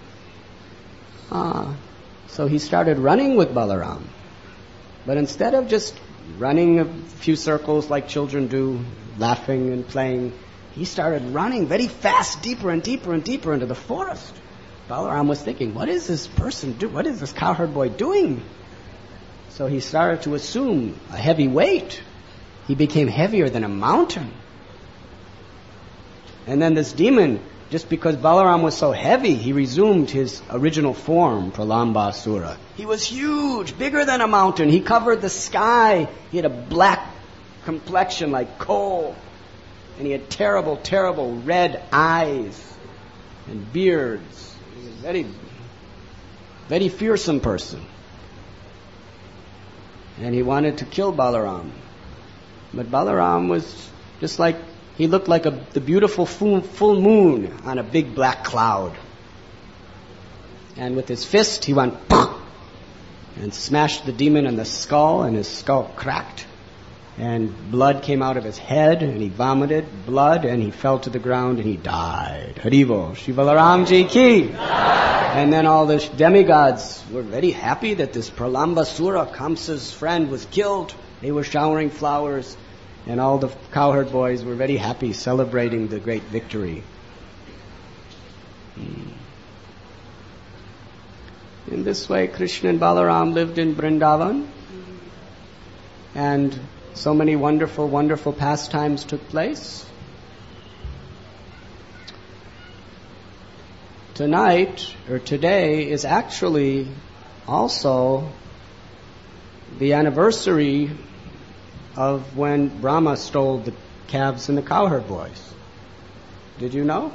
Ah, so he started running with Balaram. But instead of just running a few circles like children do, laughing and playing, he started running very fast, deeper and deeper and deeper into the forest. Balaram was thinking, what is this person do? What is this cowherd boy doing? So he started to assume a heavy weight. He became heavier than a mountain. And then this demon, just because Balaram was so heavy, he resumed his original form, Pralambasura. He was huge, bigger than a mountain. He covered the sky. He had a black complexion like coal. And he had terrible, terrible red eyes and beards. He was a very, very fearsome person. And he wanted to kill Balaram. But Balaram was just like, he looked like a, the beautiful full, full moon on a big black cloud. And with his fist, he went and smashed the demon in the skull, and his skull cracked. And blood came out of his head, and he vomited blood, and he fell to the ground, and he died. Haribo, Shri Balaram Ji ki. And then all the demigods were very happy that this Pralambasura, Kamsa's friend, was killed. They were showering flowers, and all the cowherd boys were very happy, celebrating the great victory. In this way, Krishna and Balaram lived in Vrindavan, and so many wonderful, wonderful pastimes took place. Tonight, or today, is actually also the anniversary of when Brahma stole the calves and the cowherd boys. Did you know?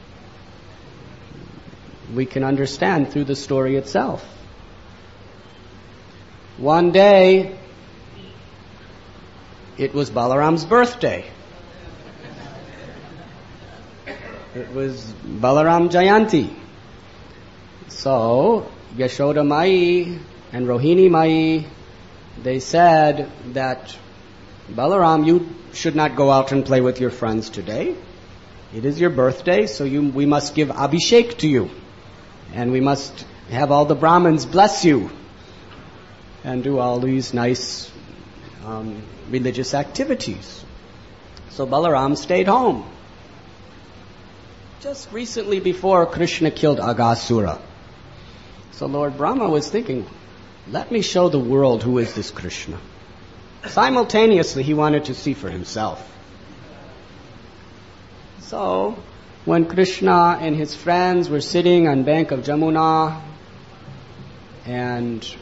We can understand through the story itself. One day, it was Balaram's birthday. It was Balaram Jayanti. So, Yashoda Mai and Rohini Mai, they said that, Balaram, you should not go out and play with your friends today. It is your birthday, so you, we must give Abhishek to you. And we must have all the Brahmins bless you. And do all these nice um, religious activities. So Balaram stayed home. Just recently before Krishna killed Aghasura. So Lord Brahma was thinking, let me show the world who is this Krishna. Simultaneously, he wanted to see for himself. So, when Krishna and his friends were sitting on bank of Jamuna, and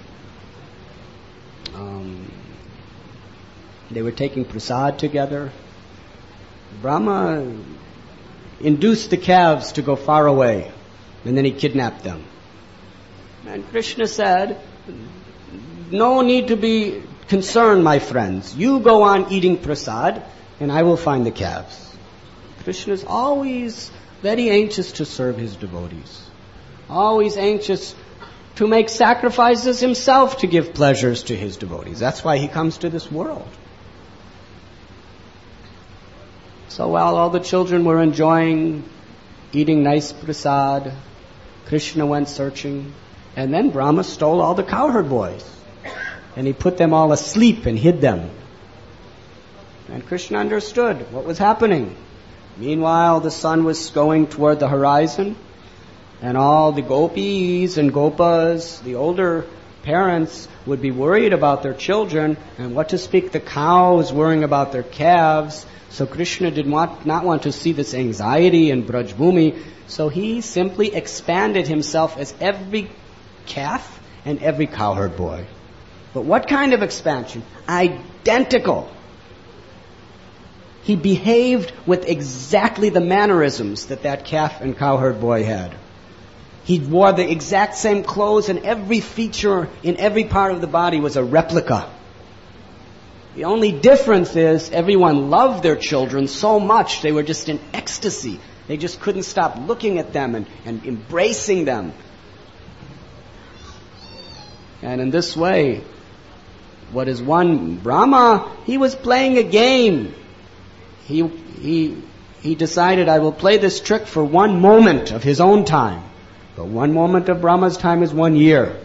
um, they were taking prasad together, Brahma induced the calves to go far away, and then he kidnapped them. And Krishna said, no need to be concerned, my friends. You go on eating prasad. and I will find the calves. Krishna is always very anxious to serve his devotees. Always anxious to make sacrifices himself to give pleasures to his devotees. That's why he comes to this world. So while all the children were enjoying eating nice prasad, Krishna went searching, and then Brahma stole all the cowherd boys, and he put them all asleep and hid them. And Krishna understood what was happening. Meanwhile, the sun was going toward the horizon, and all the gopis and gopas, the older parents, would be worried about their children, and what to speak, the cows worrying about their calves. So Krishna did not, not want to see this anxiety in Braj Bhumi, so he simply expanded himself as every calf and every cowherd boy. But what kind of expansion? Identical. He behaved with exactly the mannerisms that that calf and cowherd boy had. He wore the exact same clothes, and every feature in every part of the body was a replica. The only difference is everyone loved their children so much they were just in ecstasy. They just couldn't stop looking at them and, and embracing them. And in this way, what is one? Brahma, he was playing a game. He, he, he decided, I will play this trick for one moment of his own time. But one moment of Brahma's time is one year.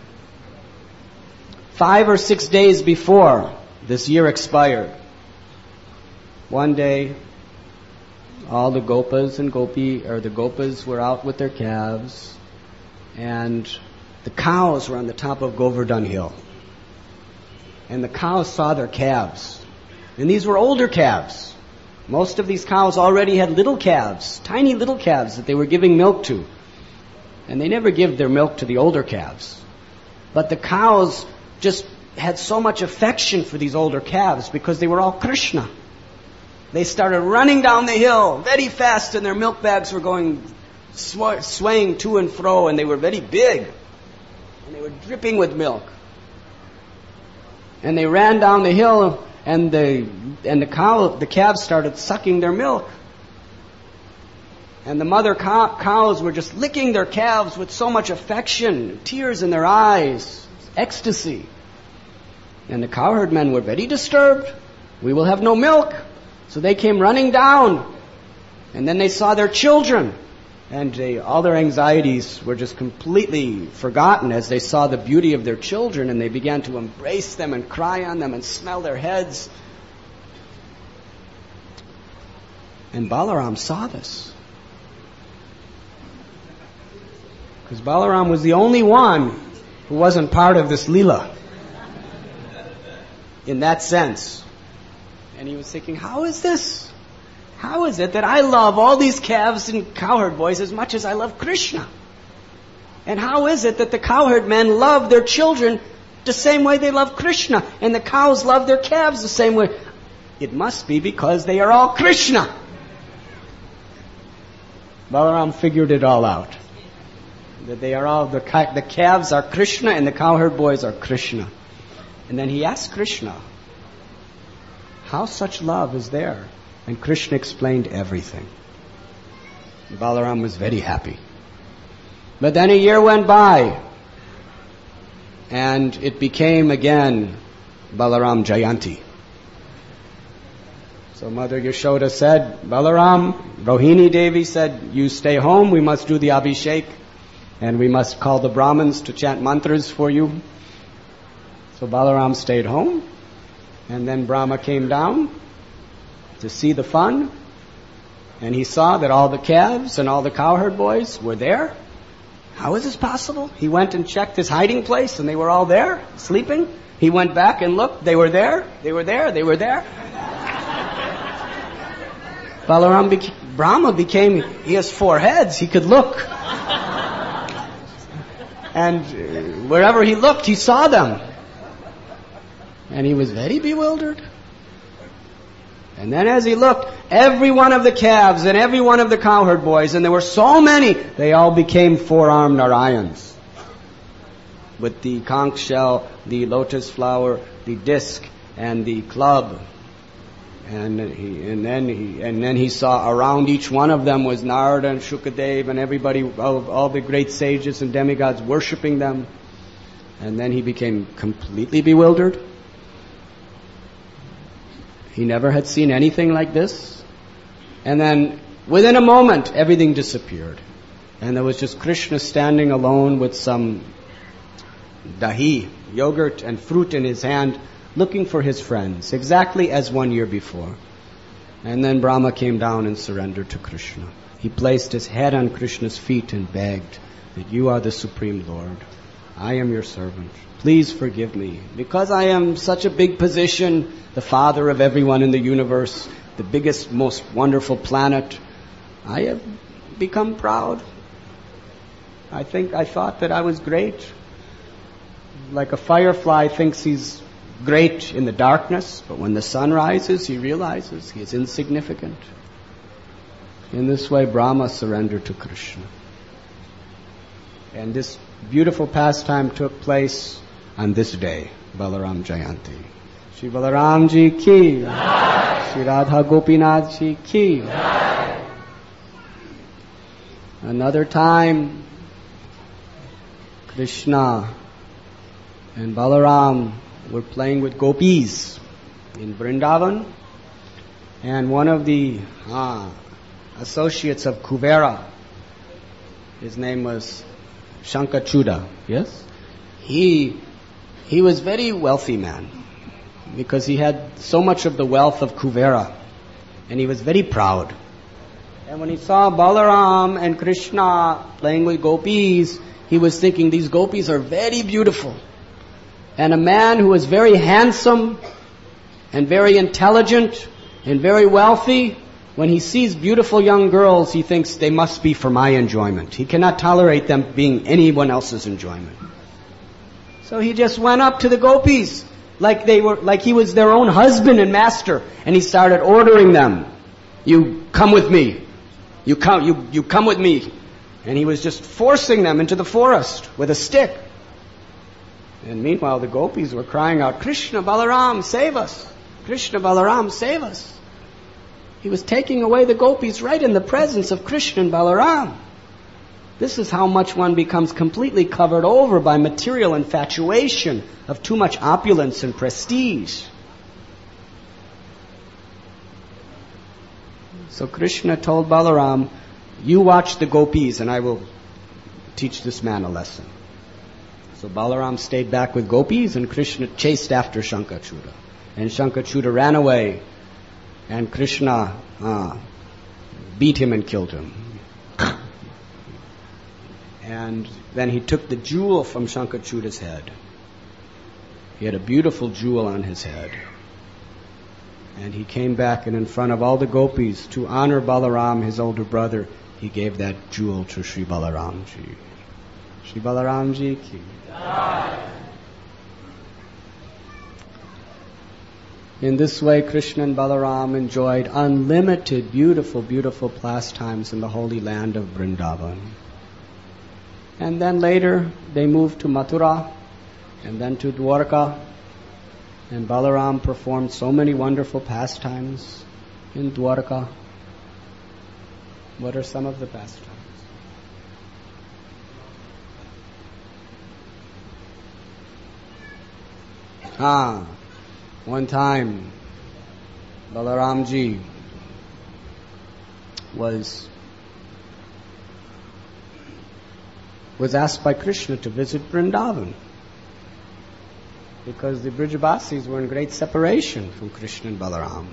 Five or six days before this year expired, one day, all the gopas and gopi, or the gopas were out with their calves, and the cows were on the top of Govardhan Hill. And the cows saw their calves. And these were older calves. Most of these cows already had little calves, tiny little calves that they were giving milk to. And they never give their milk to the older calves. But the cows just had so much affection for these older calves because they were all Krishna. They started running down the hill very fast, and their milk bags were going sw- swaying to and fro, and they were very big. And they were dripping with milk. And they ran down the hill, and the and the cow, the calves started sucking their milk. And the mother cow, cows were just licking their calves with so much affection, tears in their eyes, ecstasy. And the cowherd men were very disturbed. We will have no milk. So they came running down. And then they saw their children. And they, all their anxieties were just completely forgotten as they saw the beauty of their children, and they began to embrace them and cry on them and smell their heads. And Balaram saw this. Because Balaram was the only one who wasn't part of this Leela. In that sense. And he was thinking, how is this? How is it that I love all these calves and cowherd boys as much as I love Krishna? And how is it that the cowherd men love their children the same way they love Krishna, and the cows love their calves the same way? It must be because they are all Krishna. Balaram figured it all out. That they are all, the, the calves are Krishna and the cowherd boys are Krishna. And then he asked Krishna, how such love is there? And Krishna explained everything. Balaram was very happy. But then a year went by, and it became again Balaram Jayanti. So Mother Yashoda said, Balaram, Rohini Devi said, you stay home, we must do the Abhishek, and we must call the Brahmins to chant mantras for you. So Balaram stayed home, and then Brahma came down to see the fun, and he saw that all the calves and all the cowherd boys were there. How is this possible? He went and checked his hiding place, and they were all there, sleeping. He went back and looked, they were there, they were there, they were there. Balaram, beca- Brahma became, he has four heads, he could look. And wherever he looked, he saw them. And he was very bewildered. And then as he looked, every one of the calves and every one of the cowherd boys, and there were so many, they all became four-armed Narayans. With the conch shell, the lotus flower, the disc, and the club. And he, and then he, and then he saw around each one of them was Narada and Shukadev and everybody, all, all the great sages and demigods worshipping them. And then he became completely bewildered. He never had seen anything like this. And then within a moment, everything disappeared. And there was just Krishna standing alone with some dahi, yogurt and fruit in his hand, looking for his friends, exactly as one year before. And then Brahma came down and surrendered to Krishna. He placed his head on Krishna's feet and begged that you are the Supreme Lord. I am your servant. Please forgive me. Because I am such a big position, the father of everyone in the universe, the biggest, most wonderful planet, I have become proud. I think I thought that I was great. Like a firefly thinks he's great in the darkness, but when the sun rises, he realizes he is insignificant. In this way, Brahma surrendered to Krishna. And this beautiful pastime took place on this day, Balaram Jayanti. Shri Balaram Ji ki, Shri Radha Gopinath Ji ki. Another time, Krishna and Balaram were playing with gopis in Vrindavan, and one of the uh, associates of Kuvera, his name was Shankachuda, yes? He, he was very wealthy man, because he had so much of the wealth of Kuvera, and he was very proud. And when he saw Balaram and Krishna playing with gopis, he was thinking, these gopis are very beautiful. And a man who is very handsome and very intelligent and very wealthy, when he sees beautiful young girls, he thinks they must be for my enjoyment. He cannot tolerate them being anyone else's enjoyment. So he just went up to the gopis like they were, like he was their own husband and master, and he started ordering them. You come with me. You come, you, you come with me. And he was just forcing them into the forest with a stick. And meanwhile, the gopis were crying out, Krishna, Balaram, save us! Krishna, Balaram, save us! He was taking away the gopis right in the presence of Krishna and Balaram. This is how much one becomes completely covered over by material infatuation of too much opulence and prestige. So Krishna told Balaram, you watch the gopis and I will teach this man a lesson. So Balaram stayed back with gopis and Krishna chased after Shankachuda. And Shankachuda ran away and Krishna uh, beat him and killed him. And then he took the jewel from Shankachuda's head. He had a beautiful jewel on his head. And he came back and in front of all the gopis, to honor Balaram, his older brother, he gave that jewel to Sri Balaramji. Sri Balaramji ki. In this way, Krishna and Balaram enjoyed unlimited, beautiful, beautiful pastimes in the holy land of Vrindavan. And then later, they moved to Mathura, and then to Dwarka, and Balaram performed so many wonderful pastimes in Dwarka. What are some of the pastimes? Ah, one time, Balaramji was was asked by Krishna to visit Vrindavan because the Brijabasis were in great separation from Krishna and Balaram.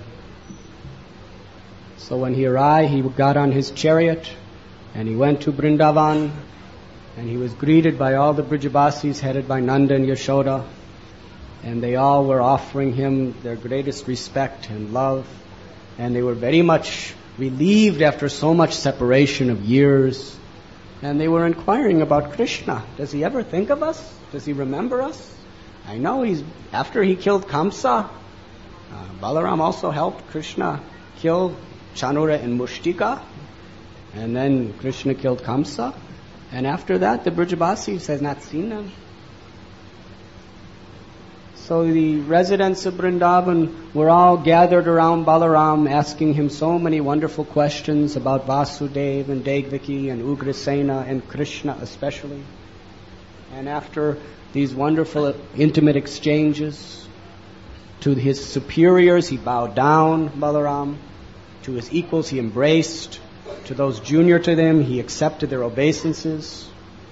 So when he arrived, he got on his chariot and he went to Vrindavan and he was greeted by all the Brijabasis headed by Nanda and Yashoda. And they all were offering him their greatest respect and love. And they were very much relieved after so much separation of years. And they were inquiring about Krishna. Does he ever think of us? Does he remember us? I know he's, after he killed Kamsa, uh, Balaram also helped Krishna kill Chanura and Mushtika. And then Krishna killed Kamsa. And after that, the Brijabasis has not seen them. So the residents of Vrindavan were all gathered around Balaram, asking him so many wonderful questions about Vasudeva and Devaki and Ugrasena and Krishna especially. And after these wonderful intimate exchanges, to his superiors he bowed down, Balaram. To his equals he embraced. To those junior to them he accepted their obeisances.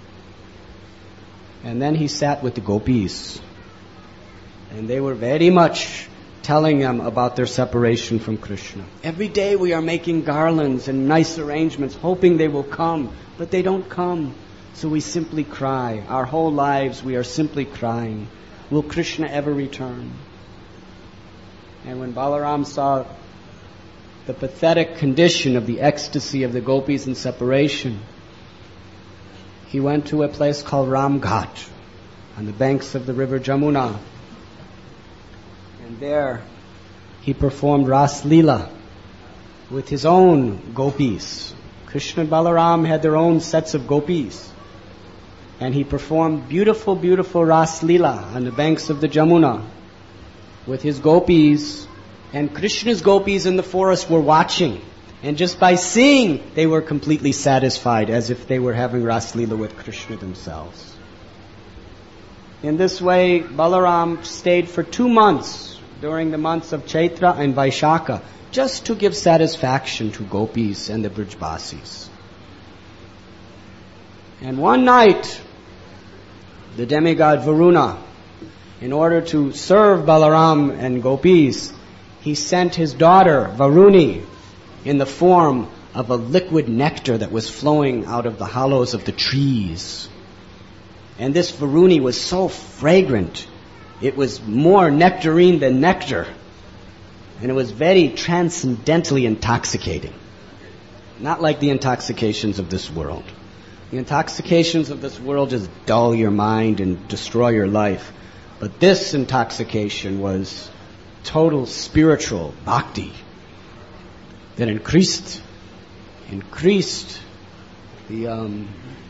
And then he sat with the gopis. And they were very much telling them about their separation from Krishna. Every day we are making garlands and nice arrangements, hoping they will come, but they don't come. So we simply cry. Our whole lives we are simply crying. Will Krishna ever return? And when Balaram saw the pathetic condition of the ecstasy of the gopis in separation, he went to a place called Ramghat on the banks of the river Jamuna. And there he performed Ras Leela with his own gopis. Krishna and Balaram had their own sets of gopis. And he performed beautiful, beautiful Ras Leela on the banks of the Jamuna with his gopis. And Krishna's gopis in the forest were watching. And just by seeing, they were completely satisfied, as if they were having Ras Leela with Krishna themselves. In this way, Balaram stayed for two months during the months of Chaitra and Vaishakha, just to give satisfaction to gopis and the Brijbasis. And one night, the demigod Varuna, in order to serve Balaram and gopis, he sent his daughter Varuni in the form of a liquid nectar that was flowing out of the hollows of the trees. And this Varuni was so fragrant, it was more nectarine than nectar. And it was very transcendently intoxicating. Not like the intoxications of this world. The intoxications of this world just dull your mind and destroy your life. But this intoxication was total spiritual bhakti that increased, increased the um,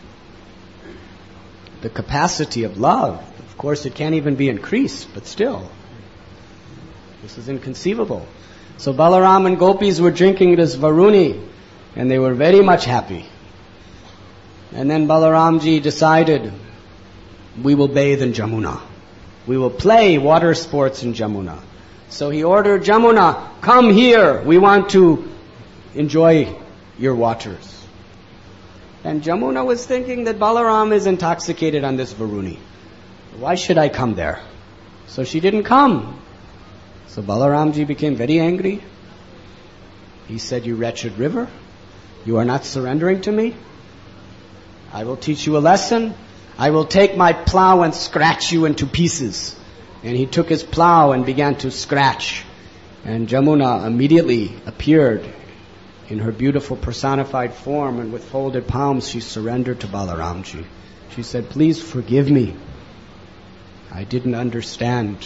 the capacity of love. Of course, it can't even be increased, but still, this is inconceivable. So Balaram and gopis were drinking this Varuni, and they were very much happy. And then Balaramji decided, we will bathe in Jamuna. We will play water sports in Jamuna. So he ordered Jamuna, come here, we want to enjoy your waters. And Jamuna was thinking that Balaram is intoxicated on this Varuni. Why should I come there? So she didn't come. So Balaramji became very angry. He said, you wretched river, you are not surrendering to me. I will teach you a lesson. I will take my plow and scratch you into pieces. And he took his plow and began to scratch. And Jamuna immediately appeared in her beautiful personified form, and with folded palms she surrendered to Balaramji. She said, please forgive me. I didn't understand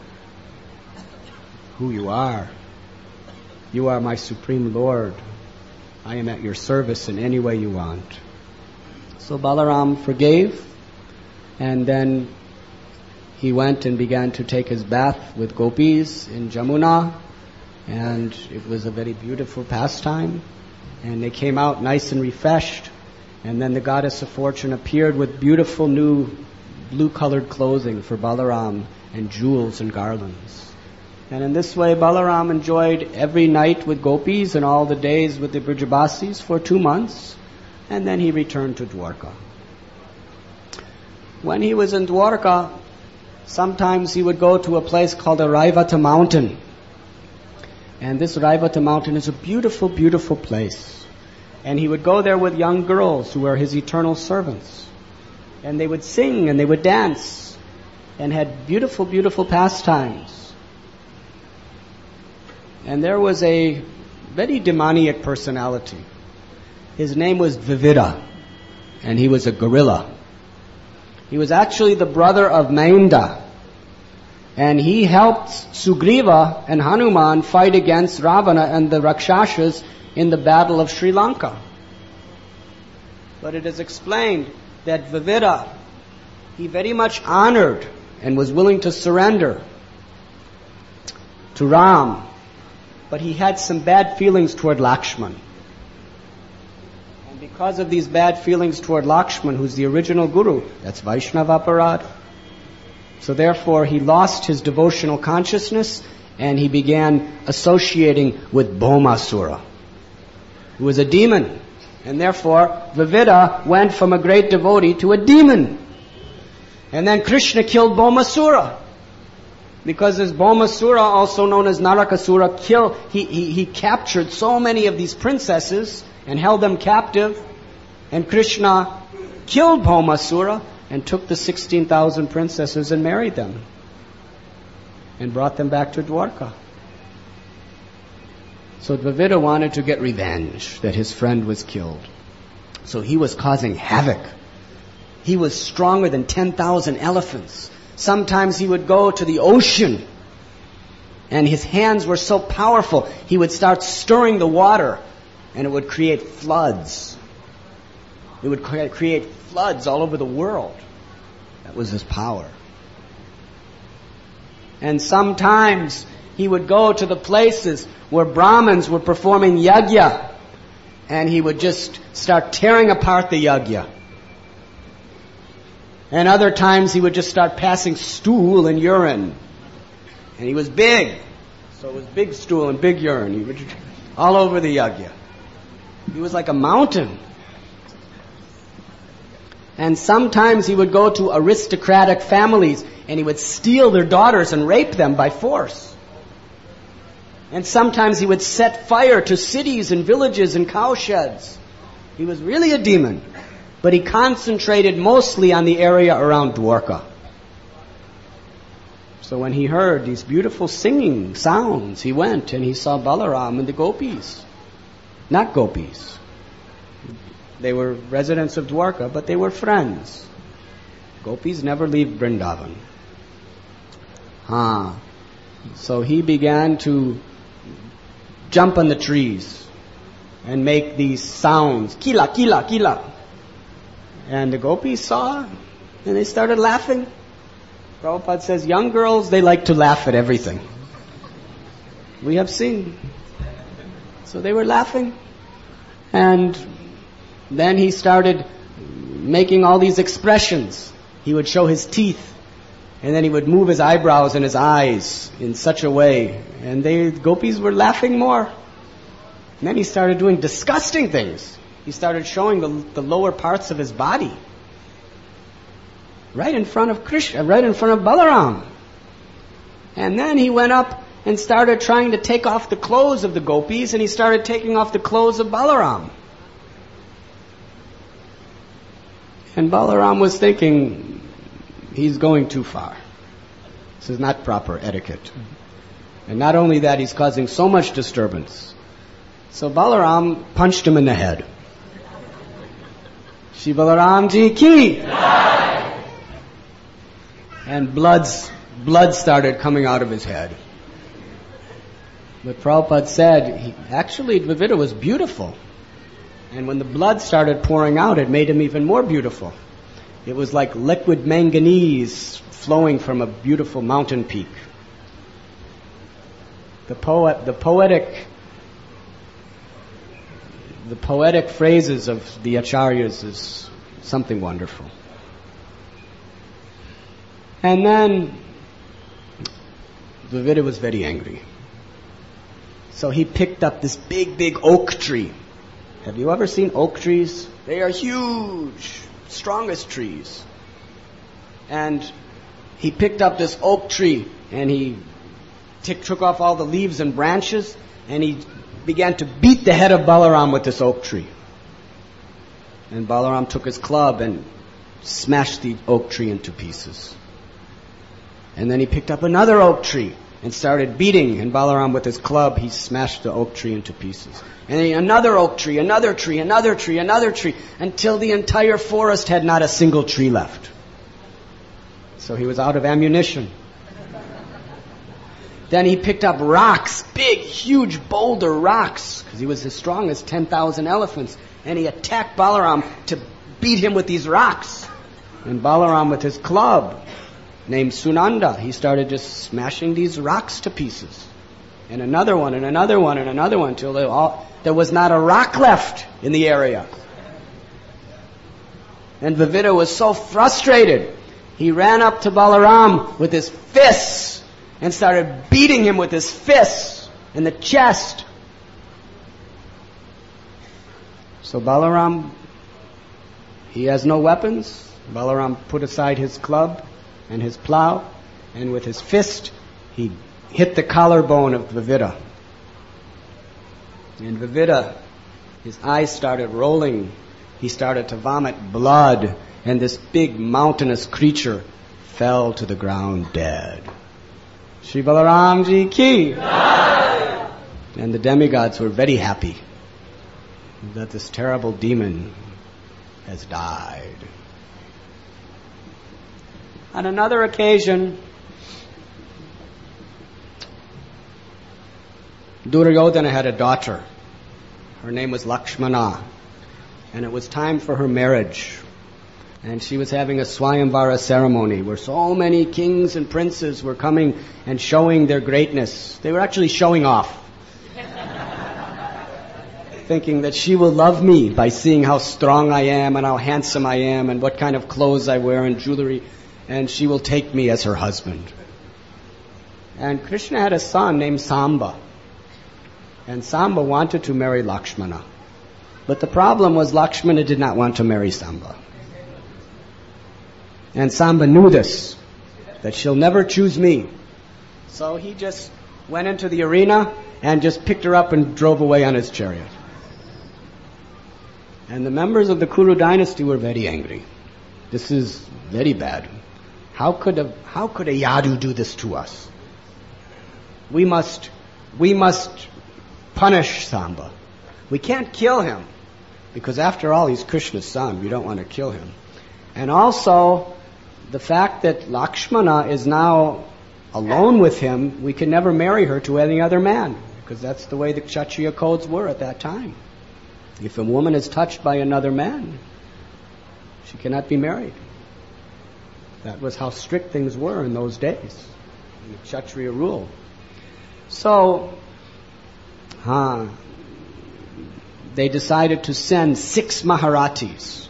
who you are. You are my Supreme Lord. I am at your service in any way you want. So Balaram forgave, and then he went and began to take his bath with gopis in Jamuna, and it was a very beautiful pastime. And they came out nice and refreshed, and then the goddess of fortune appeared with beautiful new blue-colored clothing for Balaram and jewels and garlands. And in this way, Balaram enjoyed every night with gopis and all the days with the Brijabasis for two months, and then he returned to Dwarka. When he was in Dwarka, sometimes he would go to a place called the Raivata mountain. And this Raivata mountain is a beautiful, beautiful place. And he would go there with young girls who were his eternal servants. And they would sing and they would dance and had beautiful, beautiful pastimes. And there was a very demoniac personality. His name was Vivida, and he was a gorilla. He was actually the brother of Mainda, and he helped Sugriva and Hanuman fight against Ravana and the Rakshasas in the battle of Sri Lanka. But it is explained that Vivida, he very much honored and was willing to surrender to Ram, but he had some bad feelings toward Lakshman. And because of these bad feelings toward Lakshman, who's the original guru, that's Vaishnava Aparad. So therefore he lost his devotional consciousness and he began associating with Bhaumasura, who was a demon. And therefore Vivida went from a great devotee to a demon. And then Krishna killed Bhaumasura. Because this Bhaumasura, also known as Narakasura, killed, he, he, he captured so many of these princesses and held them captive. And Krishna killed Bhaumasura and took the sixteen thousand princesses and married them. And brought them back to Dwarka. So Dvivida wanted to get revenge that his friend was killed. So he was causing havoc. He was stronger than ten thousand elephants. Sometimes he would go to the ocean and his hands were so powerful, he would start stirring the water and it would create floods. It would create floods all over the world. That was his power. And sometimes he would go to the places where Brahmins were performing yajna and he would just start tearing apart the yajna. And other times he would just start passing stool and urine. And he was big. So it was big stool and big urine. He would all over the yajna. He was like a mountain. And sometimes he would go to aristocratic families and he would steal their daughters and rape them by force. And sometimes he would set fire to cities and villages and cowsheds. He was really a demon. But he concentrated mostly on the area around Dwarka. So when he heard these beautiful singing sounds, he went and he saw Balaram and the gopis. Not gopis. They were residents of Dwarka, but they were friends. Gopis never leave Vrindavan. Ah. So he began to jump on the trees and make these sounds. Kila, kila, kila. And the gopis saw and they started laughing. Prabhupada says, young girls, they like to laugh at everything. We have seen. So they were laughing. And then he started making all these expressions. He would show his teeth. And then he would move his eyebrows and his eyes in such a way. And they, gopis were laughing more. And then he started doing disgusting things. He started showing the, the lower parts of his body. Right in front of Krishna, right in front of Balaram. And then he went up and started trying to take off the clothes of the gopis, and he started taking off the clothes of Balaram. And Balaram was thinking, he's going too far. This is not proper etiquette. And not only that, he's causing so much disturbance. So Balaram punched him in the head. Shri Balaram Ji ki! And blood's, blood started coming out of his head. But Prabhupada said, he, actually Dvivida was beautiful. And when the blood started pouring out, it made him even more beautiful. It was like liquid manganese flowing from a beautiful mountain peak. The poet, the poetic, the poetic phrases of the acharyas is something wonderful. And then Dvivida was very angry. So he picked up this big, big oak tree. Have you ever seen oak trees? They are huge, strongest trees. And he picked up this oak tree and he t- took off all the leaves and branches and he began to beat the head of Balaram with this oak tree. And Balaram took his club and smashed the oak tree into pieces. And then he picked up another oak tree and started beating, and Balaram with his club, he smashed the oak tree into pieces. And then another oak tree, another tree, another tree, another tree, until the entire forest had not a single tree left. So he was out of ammunition. Then he picked up rocks, big, huge boulder rocks, because he was as strong as ten thousand elephants, and he attacked Balaram to beat him with these rocks. And Balaram with his club, named Sunanda, he started just smashing these rocks to pieces. and another one, and another one, and another one, till they all, there was not a rock left in the area. And Vivida was so frustrated, he ran up to Balaram with his fists and started beating him with his fists in the chest. So Balaram, he has no weapons. Balaram put aside his club and his plow, and with his fist, he hit the collarbone of Vivida. And Vivida, his eyes started rolling. He started to vomit blood, and this big mountainous creature fell to the ground dead. Shri Balaram Ji ki! And the demigods were very happy that this terrible demon has died. On another occasion, Duryodhana had a daughter. Her name was Lakshmana. And it was time for her marriage. And she was having a Swayamvara ceremony where so many kings and princes were coming and showing their greatness. They were actually showing off. Thinking that she will love me by seeing how strong I am and how handsome I am and what kind of clothes I wear and jewelry, and she will take me as her husband. And Krishna had a son named Samba. And Samba wanted to marry Lakshmana. But the problem was Lakshmana did not want to marry Samba. And Samba knew this, that she'll never choose me. So he just went into the arena and just picked her up and drove away on his chariot. And the members of the Kuru dynasty were very angry. This is very bad. How could a, how could a Yadu do this to us? We must, we must punish Samba. We can't kill him, because after all, he's Krishna's son. We don't want to kill him. And also, the fact that Lakshmana is now alone with him, we can never marry her to any other man, because that's the way the Kshatriya codes were at that time. If a woman is touched by another man, she cannot be married. That was how strict things were in those days, in the Kshatriya rule. So, huh, they decided to send six Maharatis.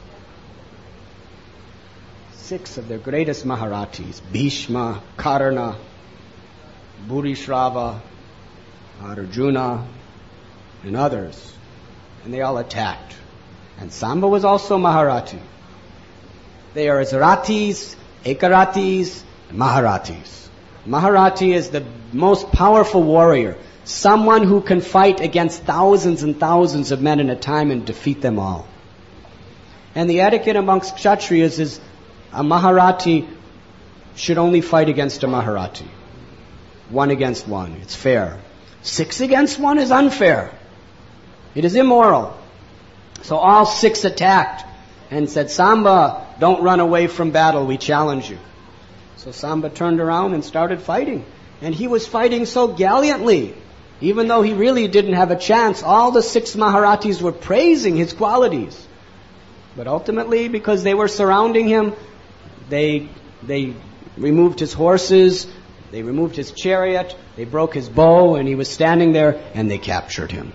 Six of their greatest Maharatis. Bhishma, Karna, Bhurishrava, Arjuna, and others. And they all attacked. And Samba was also Maharati. They are as Ratis, Ekaratis, and Maharatis. Maharati is the most powerful warrior. Someone who can fight against thousands and thousands of men in a time and defeat them all. And the etiquette amongst Kshatriyas is a Maharati should only fight against a Maharati. One against one. It's fair. Six against one is unfair. It is immoral. So all six attacked and said, Samba, don't run away from battle. We challenge you. So Samba turned around and started fighting. And he was fighting so gallantly. Even though he really didn't have a chance, all the six Maharatis were praising his qualities. But ultimately, because they were surrounding him, they they removed his horses, they removed his chariot, they broke his bow, and he was standing there, and they captured him.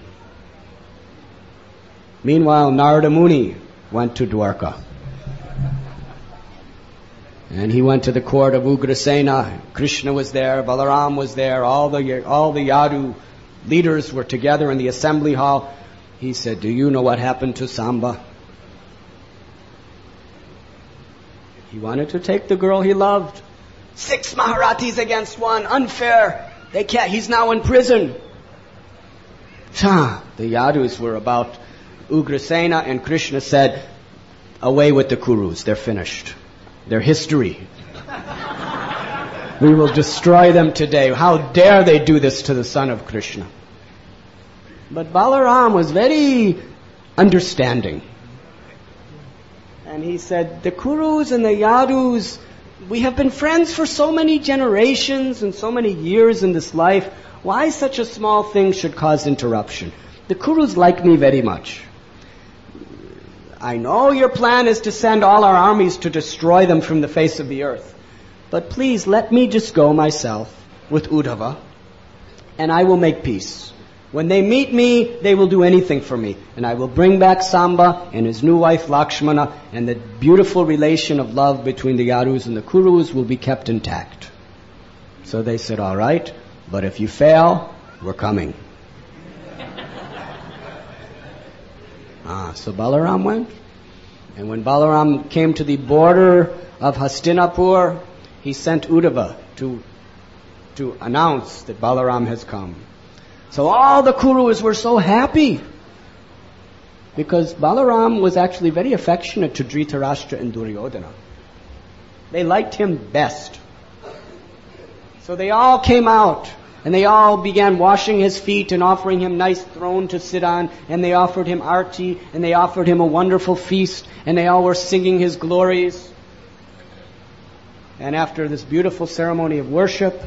Meanwhile, Narada Muni went to Dwarka. And he went to the court of Ugrasena. Krishna was there, Balaram was there, all the all the Yadu leaders were together in the assembly hall. He said, do you know what happened to Samba? He wanted to take the girl he loved. Six Maharatis against one, unfair. They can't, he's now in prison. The Yadus were about Ugrasena, and Krishna said, away with the Kurus, they're finished. They're history. We will destroy them today. How dare they do this to the son of Krishna? But Balaram was very understanding. And he said, the Kurus and the Yadus, we have been friends for so many generations and so many years in this life. Why such a small thing should cause interruption? The Kurus like me very much. I know your plan is to send all our armies to destroy them from the face of the earth. But please let me just go myself with Uddhava and I will make peace. When they meet me, they will do anything for me. And I will bring back Samba and his new wife Lakshmana, and the beautiful relation of love between the Yadus and the Kurus will be kept intact. So they said, all right, but if you fail, we're coming. ah, so Balaram went. And when Balaram came to the border of Hastinapur, he sent Uddhava to, to announce that Balaram has come. So all the Kurus were so happy because Balaram was actually very affectionate to Dhritarashtra and Duryodhana. They liked him best. So they all came out and they all began washing his feet and offering him nice throne to sit on, and they offered him arti and they offered him a wonderful feast, and they all were singing his glories. And after this beautiful ceremony of worship,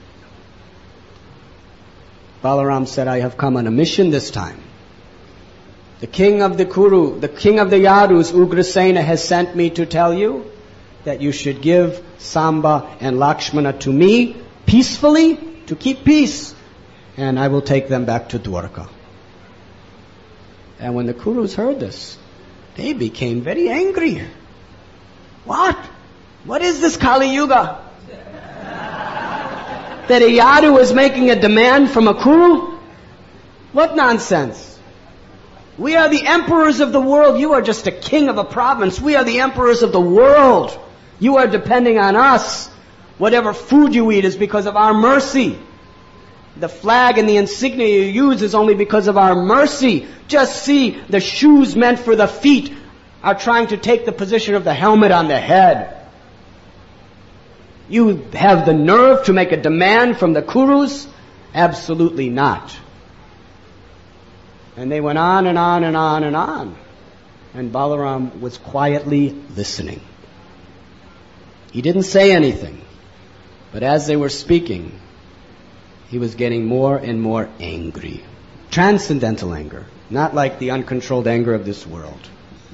Balaram said, I have come on a mission this time. The king of the Kuru, the king of the Yadus, Ugrasena, has sent me to tell you that you should give Samba and Lakshmana to me peacefully, to keep peace, and I will take them back to Dwarka. And when the Kurus heard this, they became very angry. What? What is this Kali Yuga? That a Yadu is making a demand from a Kuru? What nonsense. We are the emperors of the world. You are just a king of a province. We are the emperors of the world. You are depending on us. Whatever food you eat is because of our mercy. The flag and the insignia you use is only because of our mercy. Just see, the shoes meant for the feet are trying to take the position of the helmet on the head. You have the nerve to make a demand from the Kurus? Absolutely not. And they went on and on and on and on. And Balaram was quietly listening. He didn't say anything. But as they were speaking, he was getting more and more angry. Transcendental anger. Not like the uncontrolled anger of this world.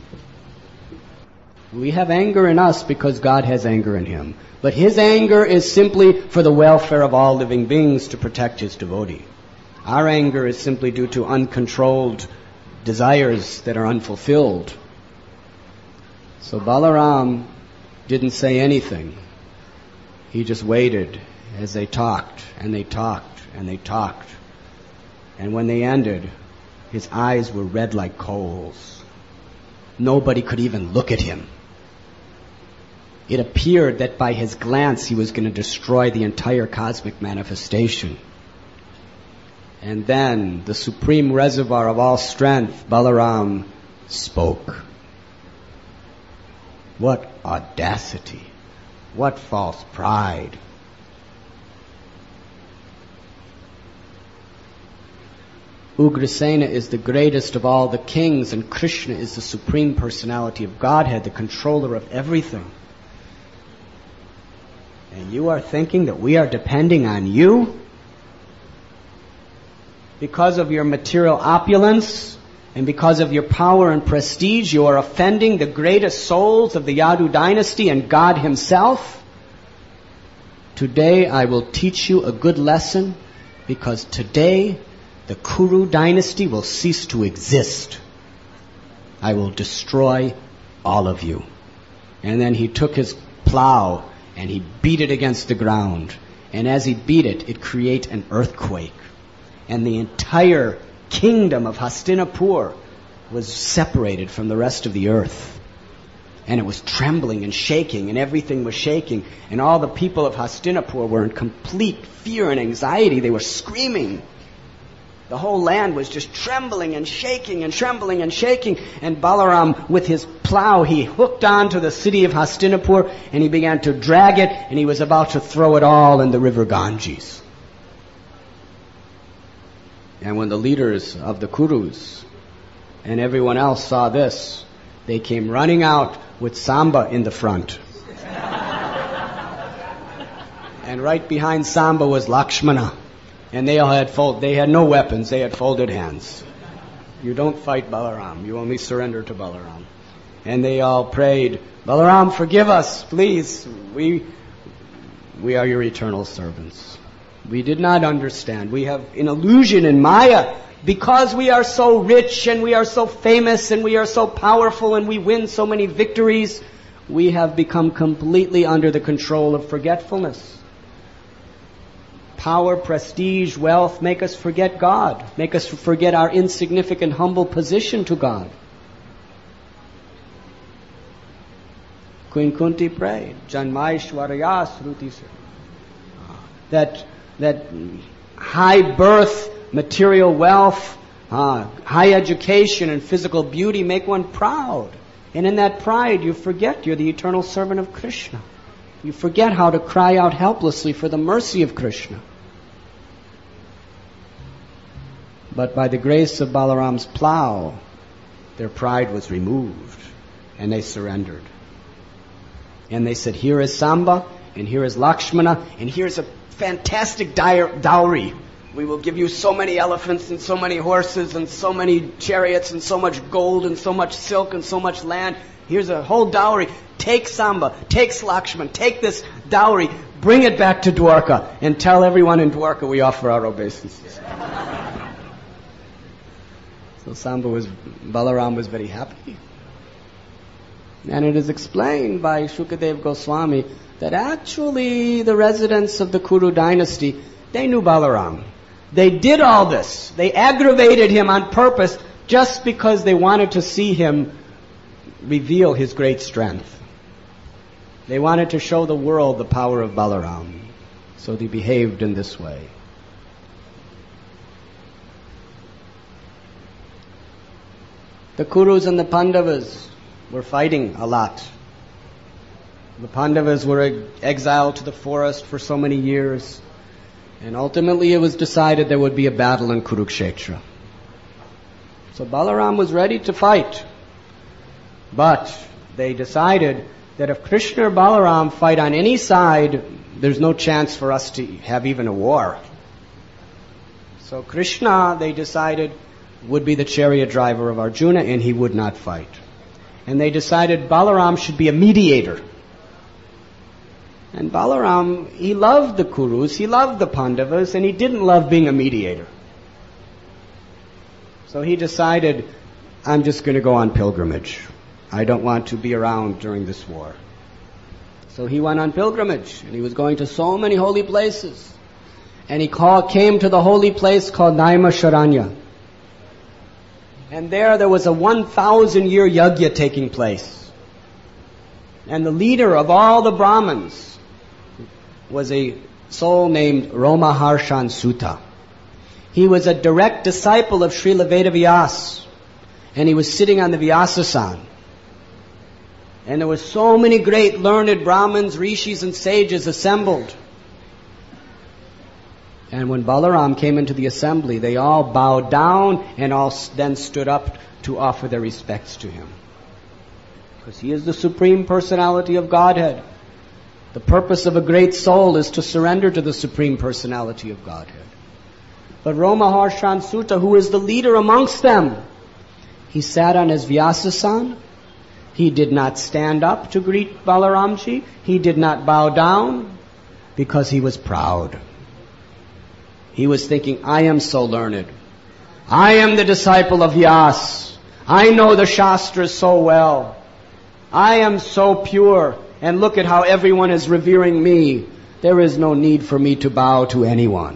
We have anger in us because God has anger in him. But his anger is simply for the welfare of all living beings, to protect his devotee. Our anger is simply due to uncontrolled desires that are unfulfilled. So Balaram didn't say anything. He just waited as they talked and they talked and they talked. And when they ended, his eyes were red like coals. Nobody could even look at him. It appeared that by his glance he was going to destroy the entire cosmic manifestation. And then the supreme reservoir of all strength, Balaram, spoke. What audacity! What false pride! Ugrasena is the greatest of all the kings, and Krishna is the supreme personality of Godhead, the controller of everything. And you are thinking that we are depending on you? Because of your material opulence and because of your power and prestige, you are offending the greatest souls of the Yadu dynasty and God himself? Today I will teach you a good lesson, because today the Kuru dynasty will cease to exist. I will destroy all of you. And then he took his plow and he beat it against the ground. And as he beat it, it created an earthquake. And the entire kingdom of Hastinapur was separated from the rest of the earth. And it was trembling and shaking, and everything was shaking. And all the people of Hastinapur were in complete fear and anxiety. They were screaming. The whole land was just trembling and shaking and trembling and shaking. And Balaram, with his plow, he hooked onto the city of Hastinapur and he began to drag it, and he was about to throw it all in the river Ganges. And when the leaders of the Kurus and everyone else saw this, they came running out with Samba in the front. And right behind Samba was Lakshmana. And they all had fold, they had no weapons, they had folded hands. You don't fight Balaram, you only surrender to Balaram. And they all prayed, Balaram, forgive us, please. We, we are your eternal servants. We did not understand. We have an illusion in Maya. Because we are so rich and we are so famous and we are so powerful and we win so many victories, we have become completely under the control of forgetfulness. Power, prestige, wealth make us forget God, make us forget our insignificant, humble position to God. Queen Kunti prayed, Janmaishwaraya Sruti, that that high birth, material wealth, uh, high education and physical beauty make one proud. And in that pride you forget you're the eternal servant of Krishna. You forget how to cry out helplessly for the mercy of Krishna. But by the grace of Balaram's plow, their pride was removed and they surrendered. And they said, here is Samba, and here is Lakshmana, and here's a fantastic dowry. We will give you so many elephants and so many horses and so many chariots and so much gold and so much silk and so much land. Here's a whole dowry. Take Samba, take Lakshmana, take this dowry, bring it back to Dwarka and tell everyone in Dwarka we offer our obeisances. So Samba was, Balaram was very happy. And it is explained by Shukadev Goswami that actually the residents of the Kuru dynasty, they knew Balaram. They did all this. They aggravated him on purpose just because they wanted to see him reveal his great strength. They wanted to show the world the power of Balaram. So they behaved in this way. The Kurus and the Pandavas were fighting a lot. The Pandavas were exiled to the forest for so many years. And ultimately it was decided there would be a battle in Kurukshetra. So Balaram was ready to fight. But they decided that if Krishna or Balaram fight on any side, there's no chance for us to have even a war. So Krishna, they decided, would be the chariot driver of Arjuna, and he would not fight. And they decided Balaram should be a mediator. And Balaram, he loved the Kurus, he loved the Pandavas, and he didn't love being a mediator. So he decided, I'm just going to go on pilgrimage. I don't want to be around during this war. So he went on pilgrimage, and he was going to so many holy places. And he call, came to the holy place called Naimisharanya. And there, there was a one thousand year yajna taking place. And the leader of all the Brahmins was a soul named Romaharshan Sutta. He was a direct disciple of Srila Vedavyas. And he was sitting on the Vyasasan. And there were so many great learned Brahmins, rishis and sages assembled. And when Balaram came into the assembly, they all bowed down and all then stood up to offer their respects to him. Because he is the Supreme Personality of Godhead. The purpose of a great soul is to surrender to the Supreme Personality of Godhead. But Romaharshan Sutta, who is the leader amongst them, he sat on his Vyasasan. He did not stand up to greet Balaramji. He did not bow down because he was proud. He was thinking, I am so learned. I am the disciple of Vyas. I know the Shastras so well. I am so pure. And look at how everyone is revering me. There is no need for me to bow to anyone.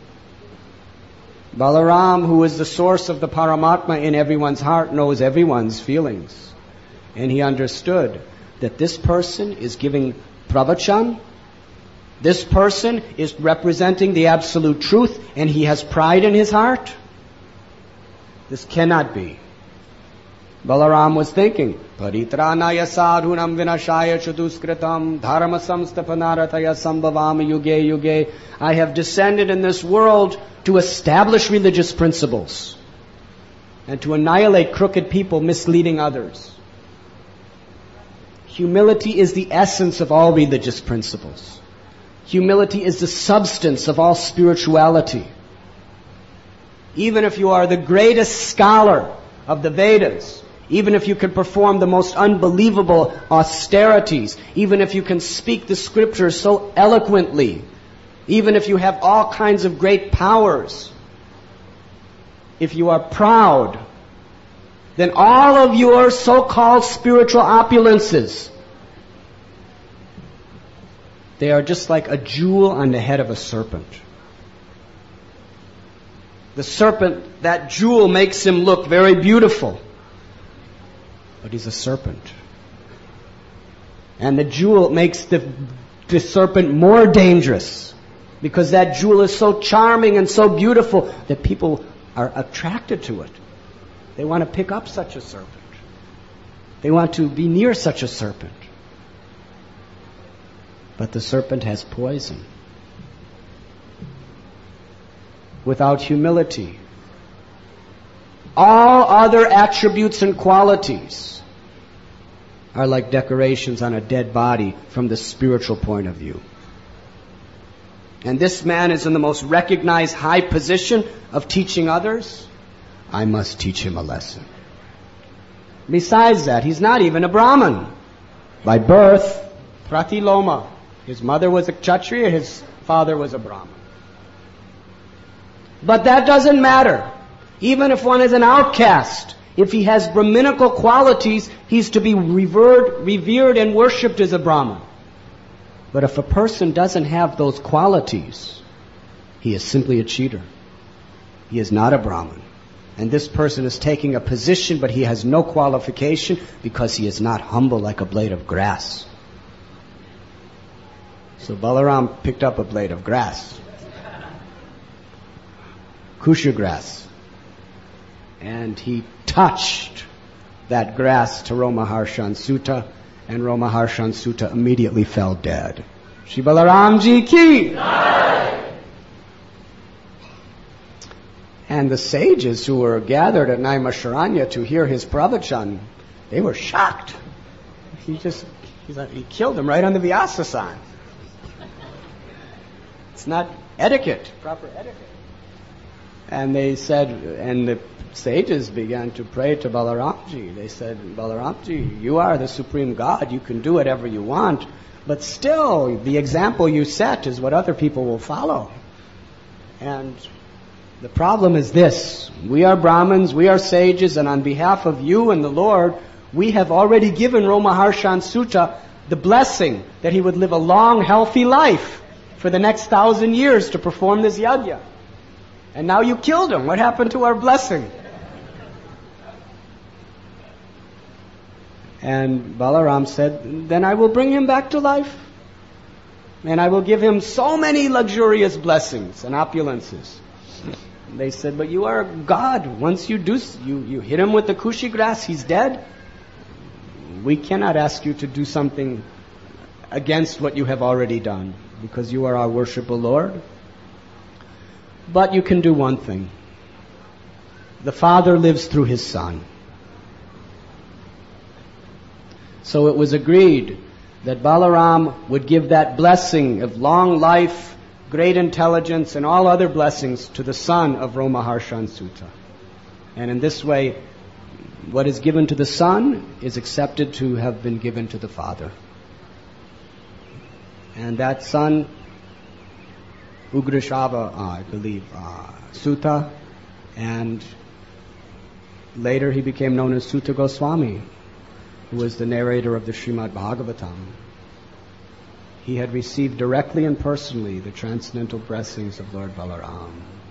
Balaram, who is the source of the Paramatma in everyone's heart, knows everyone's feelings. And he understood that this person is giving pravachan. This person is representing the absolute truth, and he has pride in his heart. This cannot be. Balaram was thinking, Paritranaya sadhunam vinashaya chaduskritam dharma samstapanarataya sambhavam yuge yuge. I have descended in this world to establish religious principles and to annihilate crooked people misleading others. Humility is the essence of all religious principles. Humility is the substance of all spirituality. Even if you are the greatest scholar of the Vedas, even if you can perform the most unbelievable austerities, even if you can speak the scriptures so eloquently, even if you have all kinds of great powers, if you are proud, then all of your so-called spiritual opulences, they are just like a jewel on the head of a serpent. The serpent, that jewel makes him look very beautiful, but he's a serpent. And the jewel makes the, the serpent more dangerous, because that jewel is so charming and so beautiful that people are attracted to it. They want to pick up such a serpent. They want to be near such a serpent. But the serpent has poison. Without humility, all other attributes and qualities are like decorations on a dead body from the spiritual point of view. And this man is in the most recognized high position of teaching others. I must teach him a lesson. Besides that, he's not even a Brahmin. By birth, Pratiloma. His mother was a Kshatriya, his father was a Brahmin. But that doesn't matter. Even if one is an outcast, if he has Brahminical qualities, he's to be revered, revered and worshipped as a Brahmin. But if a person doesn't have those qualities, he is simply a cheater. He is not a Brahmin. And this person is taking a position, but he has no qualification because he is not humble like a blade of grass. So Balaram picked up a blade of grass. Kusha grass. And he touched that grass to Romaharshan Sutta, and Romaharshan Sutta immediately fell dead. Shri Balaram Ji ki! And the sages who were gathered at Naimisharanya to hear his pravachan, they were shocked. He just, he's like, he killed him right on the Vyasasan. It's not etiquette, proper etiquette. And they said, and the sages began to pray to Balaramji. They said, Balaramji, you are the supreme God. You can do whatever you want. But still, the example you set is what other people will follow. And the problem is this. We are Brahmins, we are sages, and on behalf of you and the Lord, we have already given Romaharshan Sutta the blessing that he would live a long, healthy life for the next thousand years to perform this yajna. And now you killed him. What happened to our blessing? And Balaram said, then I will bring him back to life. And I will give him so many luxurious blessings and opulences. They said, but you are a God. Once you do, you, you hit him with the kushi grass, he's dead. We cannot ask you to do something against what you have already done, because you are our worshipful Lord. But you can do one thing. The Father lives through His Son. So it was agreed that Balaram would give that blessing of long life, great intelligence, and all other blessings to the son of Romaharshan Sutta. And in this way, what is given to the son is accepted to have been given to the father. And that son, Ugrashava, uh, I believe, uh, Sutta, and later he became known as Sutta Goswami, who was the narrator of the Srimad Bhagavatam. He had received directly and personally the transcendental blessings of Lord Balaram.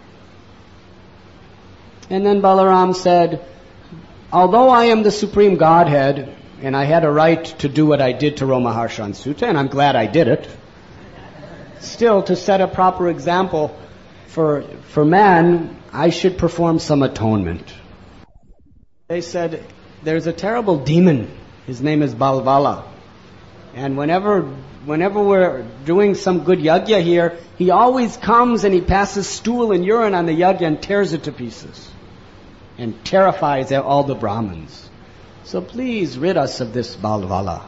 And then Balaram said, although I am the Supreme Godhead, and I had a right to do what I did to Romaharshan Sutta, and I'm glad I did it, still, to set a proper example for, for man, I should perform some atonement. They said, there's a terrible demon. His name is Balvala. And whenever whenever we're doing some good yajna here, he always comes and he passes stool and urine on the yajna and tears it to pieces. And terrifies all the Brahmins. So please rid us of this Balvala.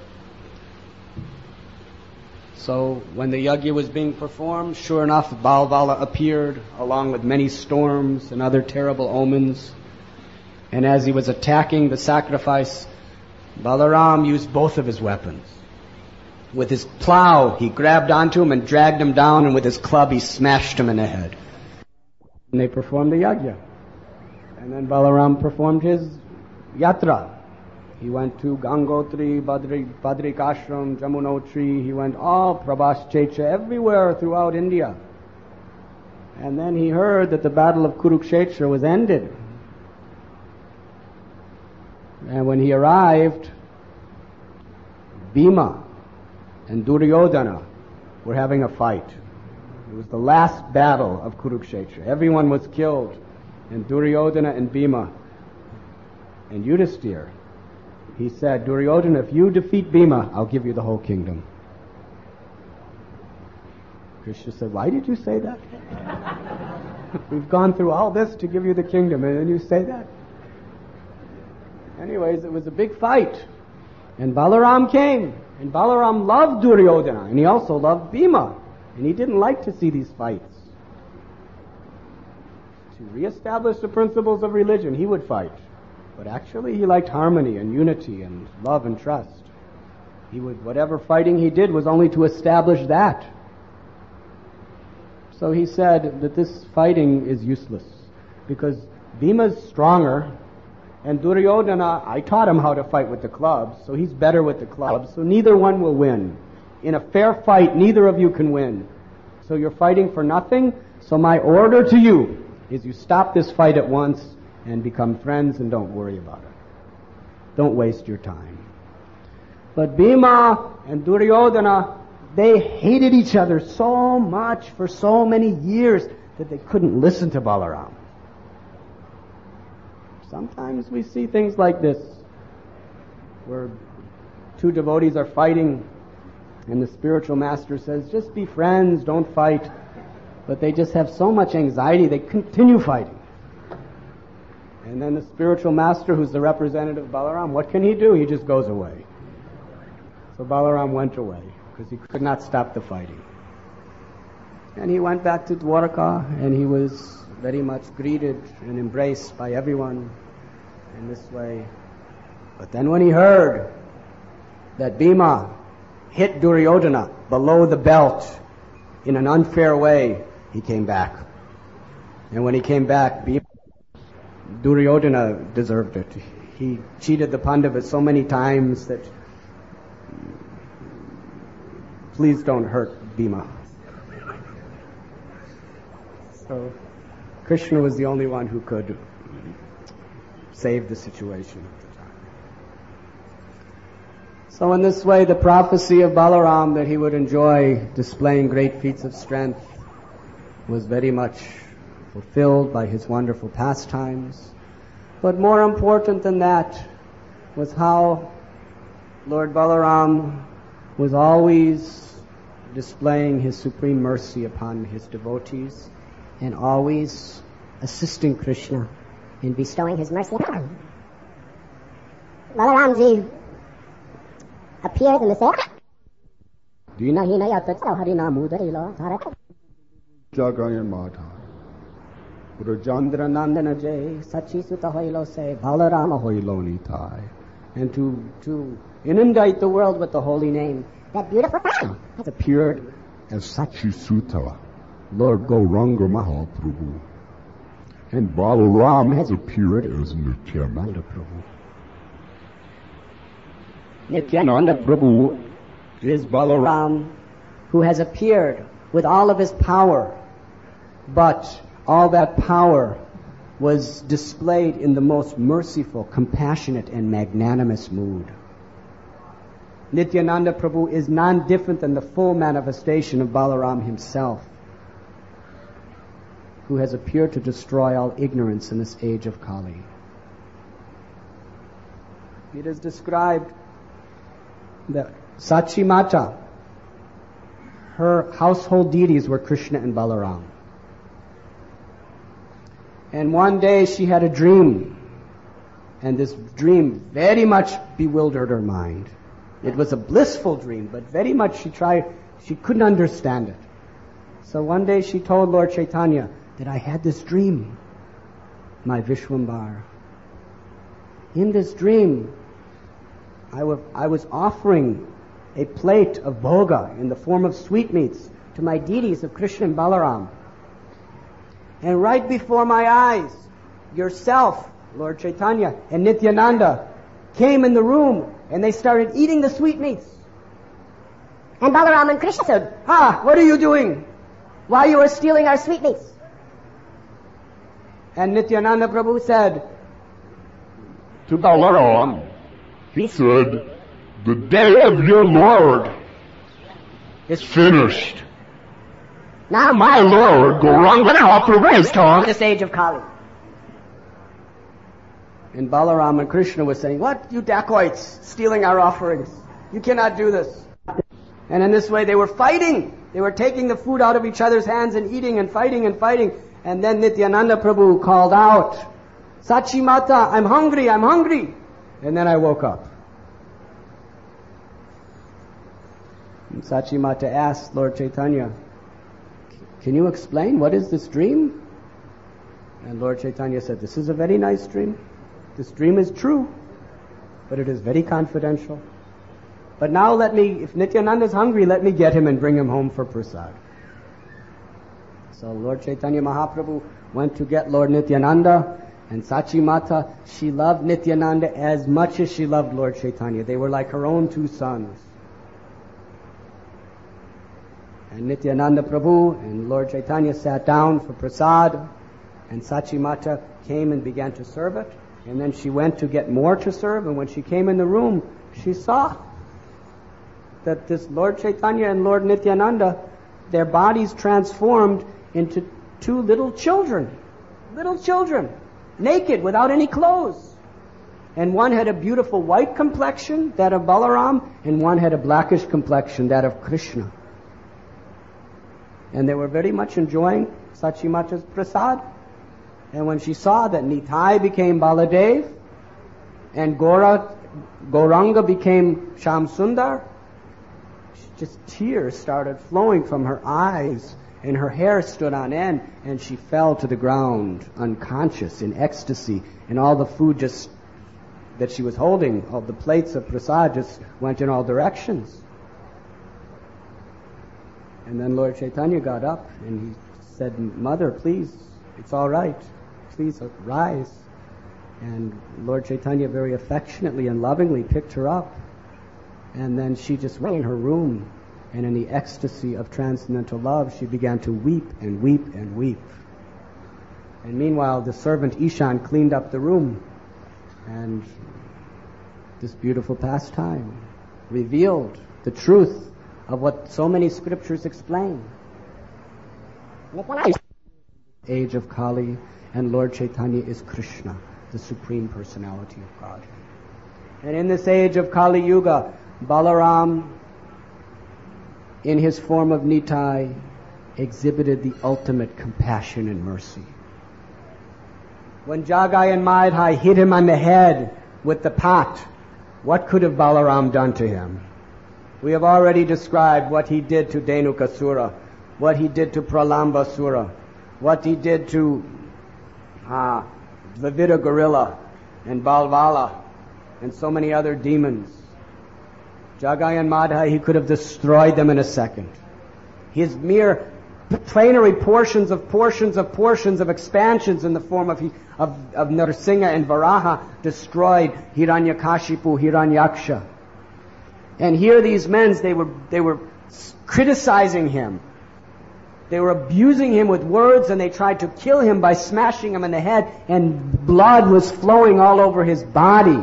So when the yajna was being performed, sure enough, Balvala appeared along with many storms and other terrible omens. And as he was attacking the sacrifice, Balaram used both of his weapons. With his plow, he grabbed onto him and dragged him down, and with his club, he smashed him in the head. And they performed the yajna. And then Balaram performed his yatra. He went to Gangotri, Badri, Badrikashram, Jamunotri. He went all Prabhas Checha, everywhere throughout India. And then he heard that the battle of Kurukshetra was ended. And when he arrived, Bhima and Duryodhana were having a fight. It was the last battle of Kurukshetra. Everyone was killed. And Duryodhana and Bhima and Yudhisthira, he said, Duryodhana, if you defeat Bhima, I'll give you the whole kingdom. Krishna said, why did you say that? We've gone through all this to give you the kingdom, and then you say that? Anyways, it was a big fight. And Balaram came. And Balaram loved Duryodhana, and he also loved Bhima. And he didn't like to see these fights. To reestablish the principles of religion, he would fight. But actually he liked harmony and unity and love and trust. He would, whatever fighting he did was only to establish that. So he said that this fighting is useless because Bhima's stronger and Duryodhana, I taught him how to fight with the clubs, so he's better with the clubs, so neither one will win. In a fair fight, neither of you can win. So you're fighting for nothing, so my order to you is you stop this fight at once and become friends and don't worry about it. Don't waste your time. But Bhima and Duryodhana, they hated each other so much for so many years that they couldn't listen to Balaram. Sometimes we see things like this, where two devotees are fighting and the spiritual master says, just be friends, don't fight. But they just have so much anxiety, they continue fighting. And then the spiritual master, who's the representative of Balaram, what can he do? He just goes away. So Balaram went away because he could not stop the fighting. And he went back to Dwarka, and he was very much greeted and embraced by everyone in this way. But then when he heard that Bhima hit Duryodhana below the belt in an unfair way, he came back. And when he came back, Bhima, Duryodhana deserved it. He cheated the Pandavas so many times that please don't hurt Bhima. So Krishna was the only one who could save the situation at the time. So in this way, the prophecy of Balaram that he would enjoy displaying great feats of strength was very much fulfilled by his wonderful pastimes. But more important than that was how Lord Balaram was always displaying his supreme mercy upon his devotees and always assisting Krishna in bestowing his mercy upon him. Balaramji appeared in the same Jagayan Mata. Rajandra Nandana Jay, Sachi Sutta Hoilo say, Balarama Hoilo Nitai. And to, to inundate the world with the holy name, that beautiful person has appeared as Sachi Sutta, Lord Gauranga Mahaprabhu. And Balaram has appeared as Nityananda Prabhu. Nityananda Prabhu is Balaram, who has appeared with all of his power, but all that power was displayed in the most merciful, compassionate, and magnanimous mood. Nityananda Prabhu is none different than the full manifestation of Balaram himself, who has appeared to destroy all ignorance in this age of Kali. It is described that Sachi Mata, her household deities were Krishna and Balaram. And one day she had a dream, and this dream very much bewildered her mind. It was a blissful dream, but very much she tried, she couldn't understand it. So one day she told Lord Chaitanya that I had this dream, my Vishwambar. In this dream, I was, I was offering a plate of bhoga in the form of sweetmeats to my deities of Krishna and Balaram. And right before my eyes, yourself, Lord Chaitanya, and Nityananda came in the room and they started eating the sweetmeats. And Balaram and Krishna said, Ah, what are you doing? Why you are stealing our sweetmeats? And Nityananda Prabhu said to Balaram, he said, the day of your Lord is finished. Now my Lord, Gauranga Mahaprabhu is talking. This age of Kali. And Balaram and Krishna were saying, what, you dacoits, stealing our offerings. You cannot do this. And in this way they were fighting. They were taking the food out of each other's hands and eating and fighting and fighting. And then Nityananda Prabhu called out, Sachi Mata, I'm hungry, I'm hungry. And then I woke up. And Sachi Mata asked Lord Chaitanya, can you explain what is this dream? And Lord Chaitanya said, this is a very nice dream. This dream is true, but it is very confidential. But now let me, if Nityananda is hungry, let me get him and bring him home for prasad. So Lord Chaitanya Mahaprabhu went to get Lord Nityananda, and Sachi Mata, she loved Nityananda as much as she loved Lord Chaitanya. They were like her own two sons. And Nityananda Prabhu and Lord Chaitanya sat down for prasad, and Sachi Mata came and began to serve it. And then she went to get more to serve, and when she came in the room, she saw that this Lord Chaitanya and Lord Nityananda, their bodies transformed into two little children. Little children, naked, without any clothes. And one had a beautiful white complexion, that of Balaram, and one had a blackish complexion, that of Krishna. And they were very much enjoying Sachi Mata's prasad. And when she saw that Nitai became Baladev, and Gora, Gauranga became Shamsundar, just tears started flowing from her eyes, and her hair stood on end, and she fell to the ground, unconscious, in ecstasy, and all the food just that she was holding, all the plates of prasad just went in all directions. And then Lord Chaitanya got up, and he said, Mother, please, it's all right. Please rise. And Lord Chaitanya very affectionately and lovingly picked her up. And then she just went in her room, and in the ecstasy of transcendental love, she began to weep and weep and weep. And meanwhile, the servant Ishan cleaned up the room, and this beautiful pastime revealed the truth of what so many scriptures explain. Age of Kali, and Lord Chaitanya is Krishna, the Supreme Personality of God. And in this age of Kali Yuga, Balaram, in his form of Nitai, exhibited the ultimate compassion and mercy. When Jagai and Madhai hit him on the head with the pot, what could have Balaram done to him? We have already described what he did to Dhenukasura, what he did to Pralambasura, what he did to uh, Dvivida Gorilla and Balvala and so many other demons. Jagai and Madhai, he could have destroyed them in a second. His mere plenary portions of portions of portions of expansions in the form of, of, of Narsingha and Varaha destroyed Hiranyakashipu, Hiranyaksha. And here these men, they were, they were criticizing him. They were abusing him with words, and they tried to kill him by smashing him in the head, and blood was flowing all over his body.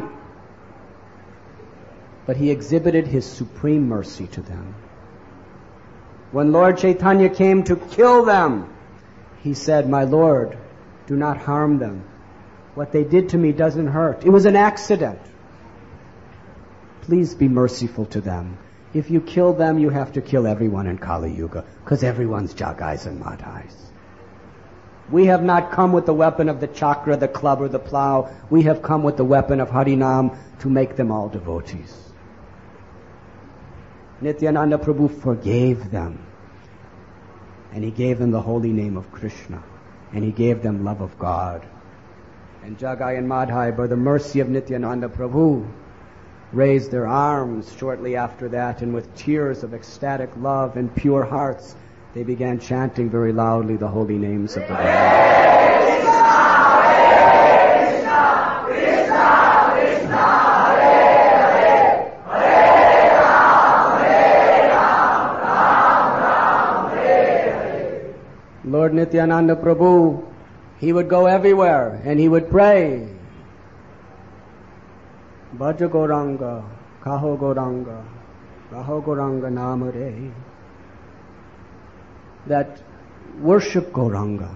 But he exhibited his supreme mercy to them. When Lord Chaitanya came to kill them, he said, My Lord, do not harm them. What they did to me doesn't hurt. It was an accident. Please be merciful to them. If you kill them, you have to kill everyone in Kali Yuga, because everyone's Jagais and Madhais. We have not come with the weapon of the chakra, the club, or the plow. We have come with the weapon of Harinam to make them all devotees. Nityananda Prabhu forgave them. And he gave them the holy name of Krishna. And he gave them love of God. And Jagai and Madhai, by the mercy of Nityananda Prabhu, raised their arms shortly after that, and with tears of ecstatic love and pure hearts, they began chanting very loudly the holy names of the Lord. Lord Nityananda Prabhu, he would go everywhere and he would pray. Bhaja Gauranga, Kaho Gauranga, Kaho Gauranga Namare. That worship Gauranga.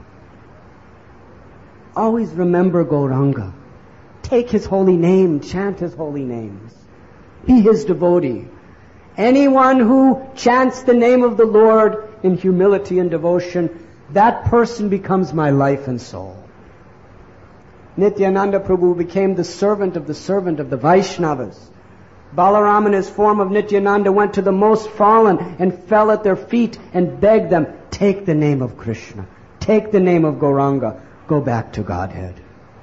Always remember Gauranga. Take his holy name, chant his holy names. Be his devotee. Anyone who chants the name of the Lord in humility and devotion, that person becomes my life and soul. Nityananda Prabhu became the servant of the servant of the Vaishnavas. Balaram in his form of Nityananda went to the most fallen and fell at their feet and begged them, take the name of Krishna, take the name of Gauranga, go back to Godhead.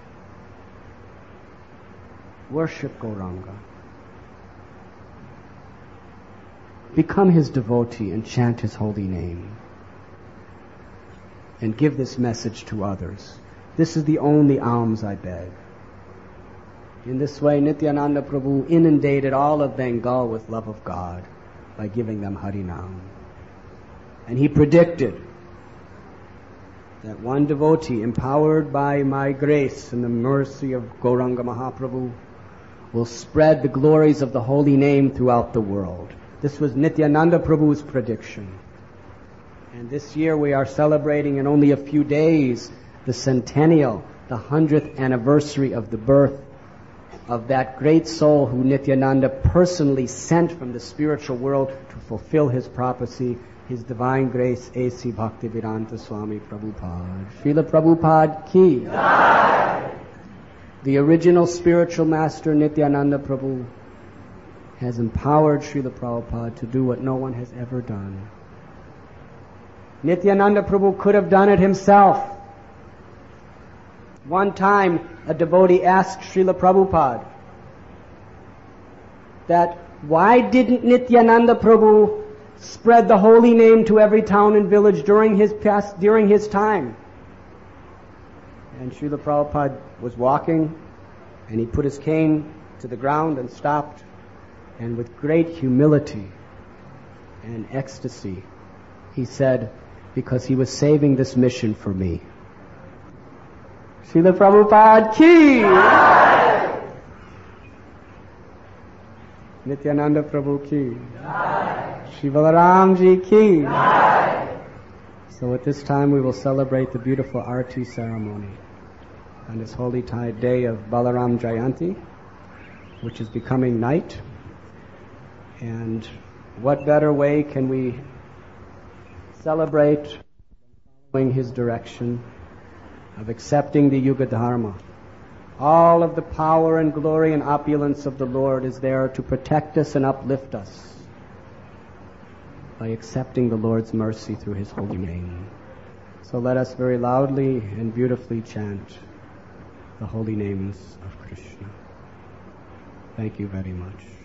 Worship Gauranga. Become his devotee and chant his holy name. And give this message to others. This is the only alms I beg. In this way, Nityananda Prabhu inundated all of Bengal with love of God by giving them Harinam. And he predicted that one devotee, empowered by my grace and the mercy of Gauranga Mahaprabhu, will spread the glories of the holy name throughout the world. This was Nityananda Prabhu's prediction. And this year we are celebrating in only a few days the centennial, the hundredth anniversary of the birth of that great soul who Nityananda personally sent from the spiritual world to fulfill his prophecy, His Divine Grace A C Bhaktivedanta Swami Prabhupada. Srila Prabhupada ki. Jai. The original spiritual master Nityananda Prabhu has empowered Srila Prabhupada to do what no one has ever done. Nityananda Prabhu could have done it himself. One time, a devotee asked Srila Prabhupada that why didn't Nityananda Prabhu spread the holy name to every town and village during his past, during his time? And Srila Prabhupada was walking, and he put his cane to the ground and stopped, and with great humility and ecstasy, he said, because he was saving this mission for me. Srila Prabhupada ki! Jai. Nityananda Prabhu ki! Jai. Shri Balaram ji ki! Jai. So at this time we will celebrate the beautiful Arti ceremony on this holy tide day of Balaram Jayanti, which is becoming night. And what better way can we celebrate following his direction of accepting the Yuga Dharma? All of the power and glory and opulence of the Lord is there to protect us and uplift us by accepting the Lord's mercy through his holy name. So let us very loudly and beautifully chant the holy names of Krishna. Thank you very much.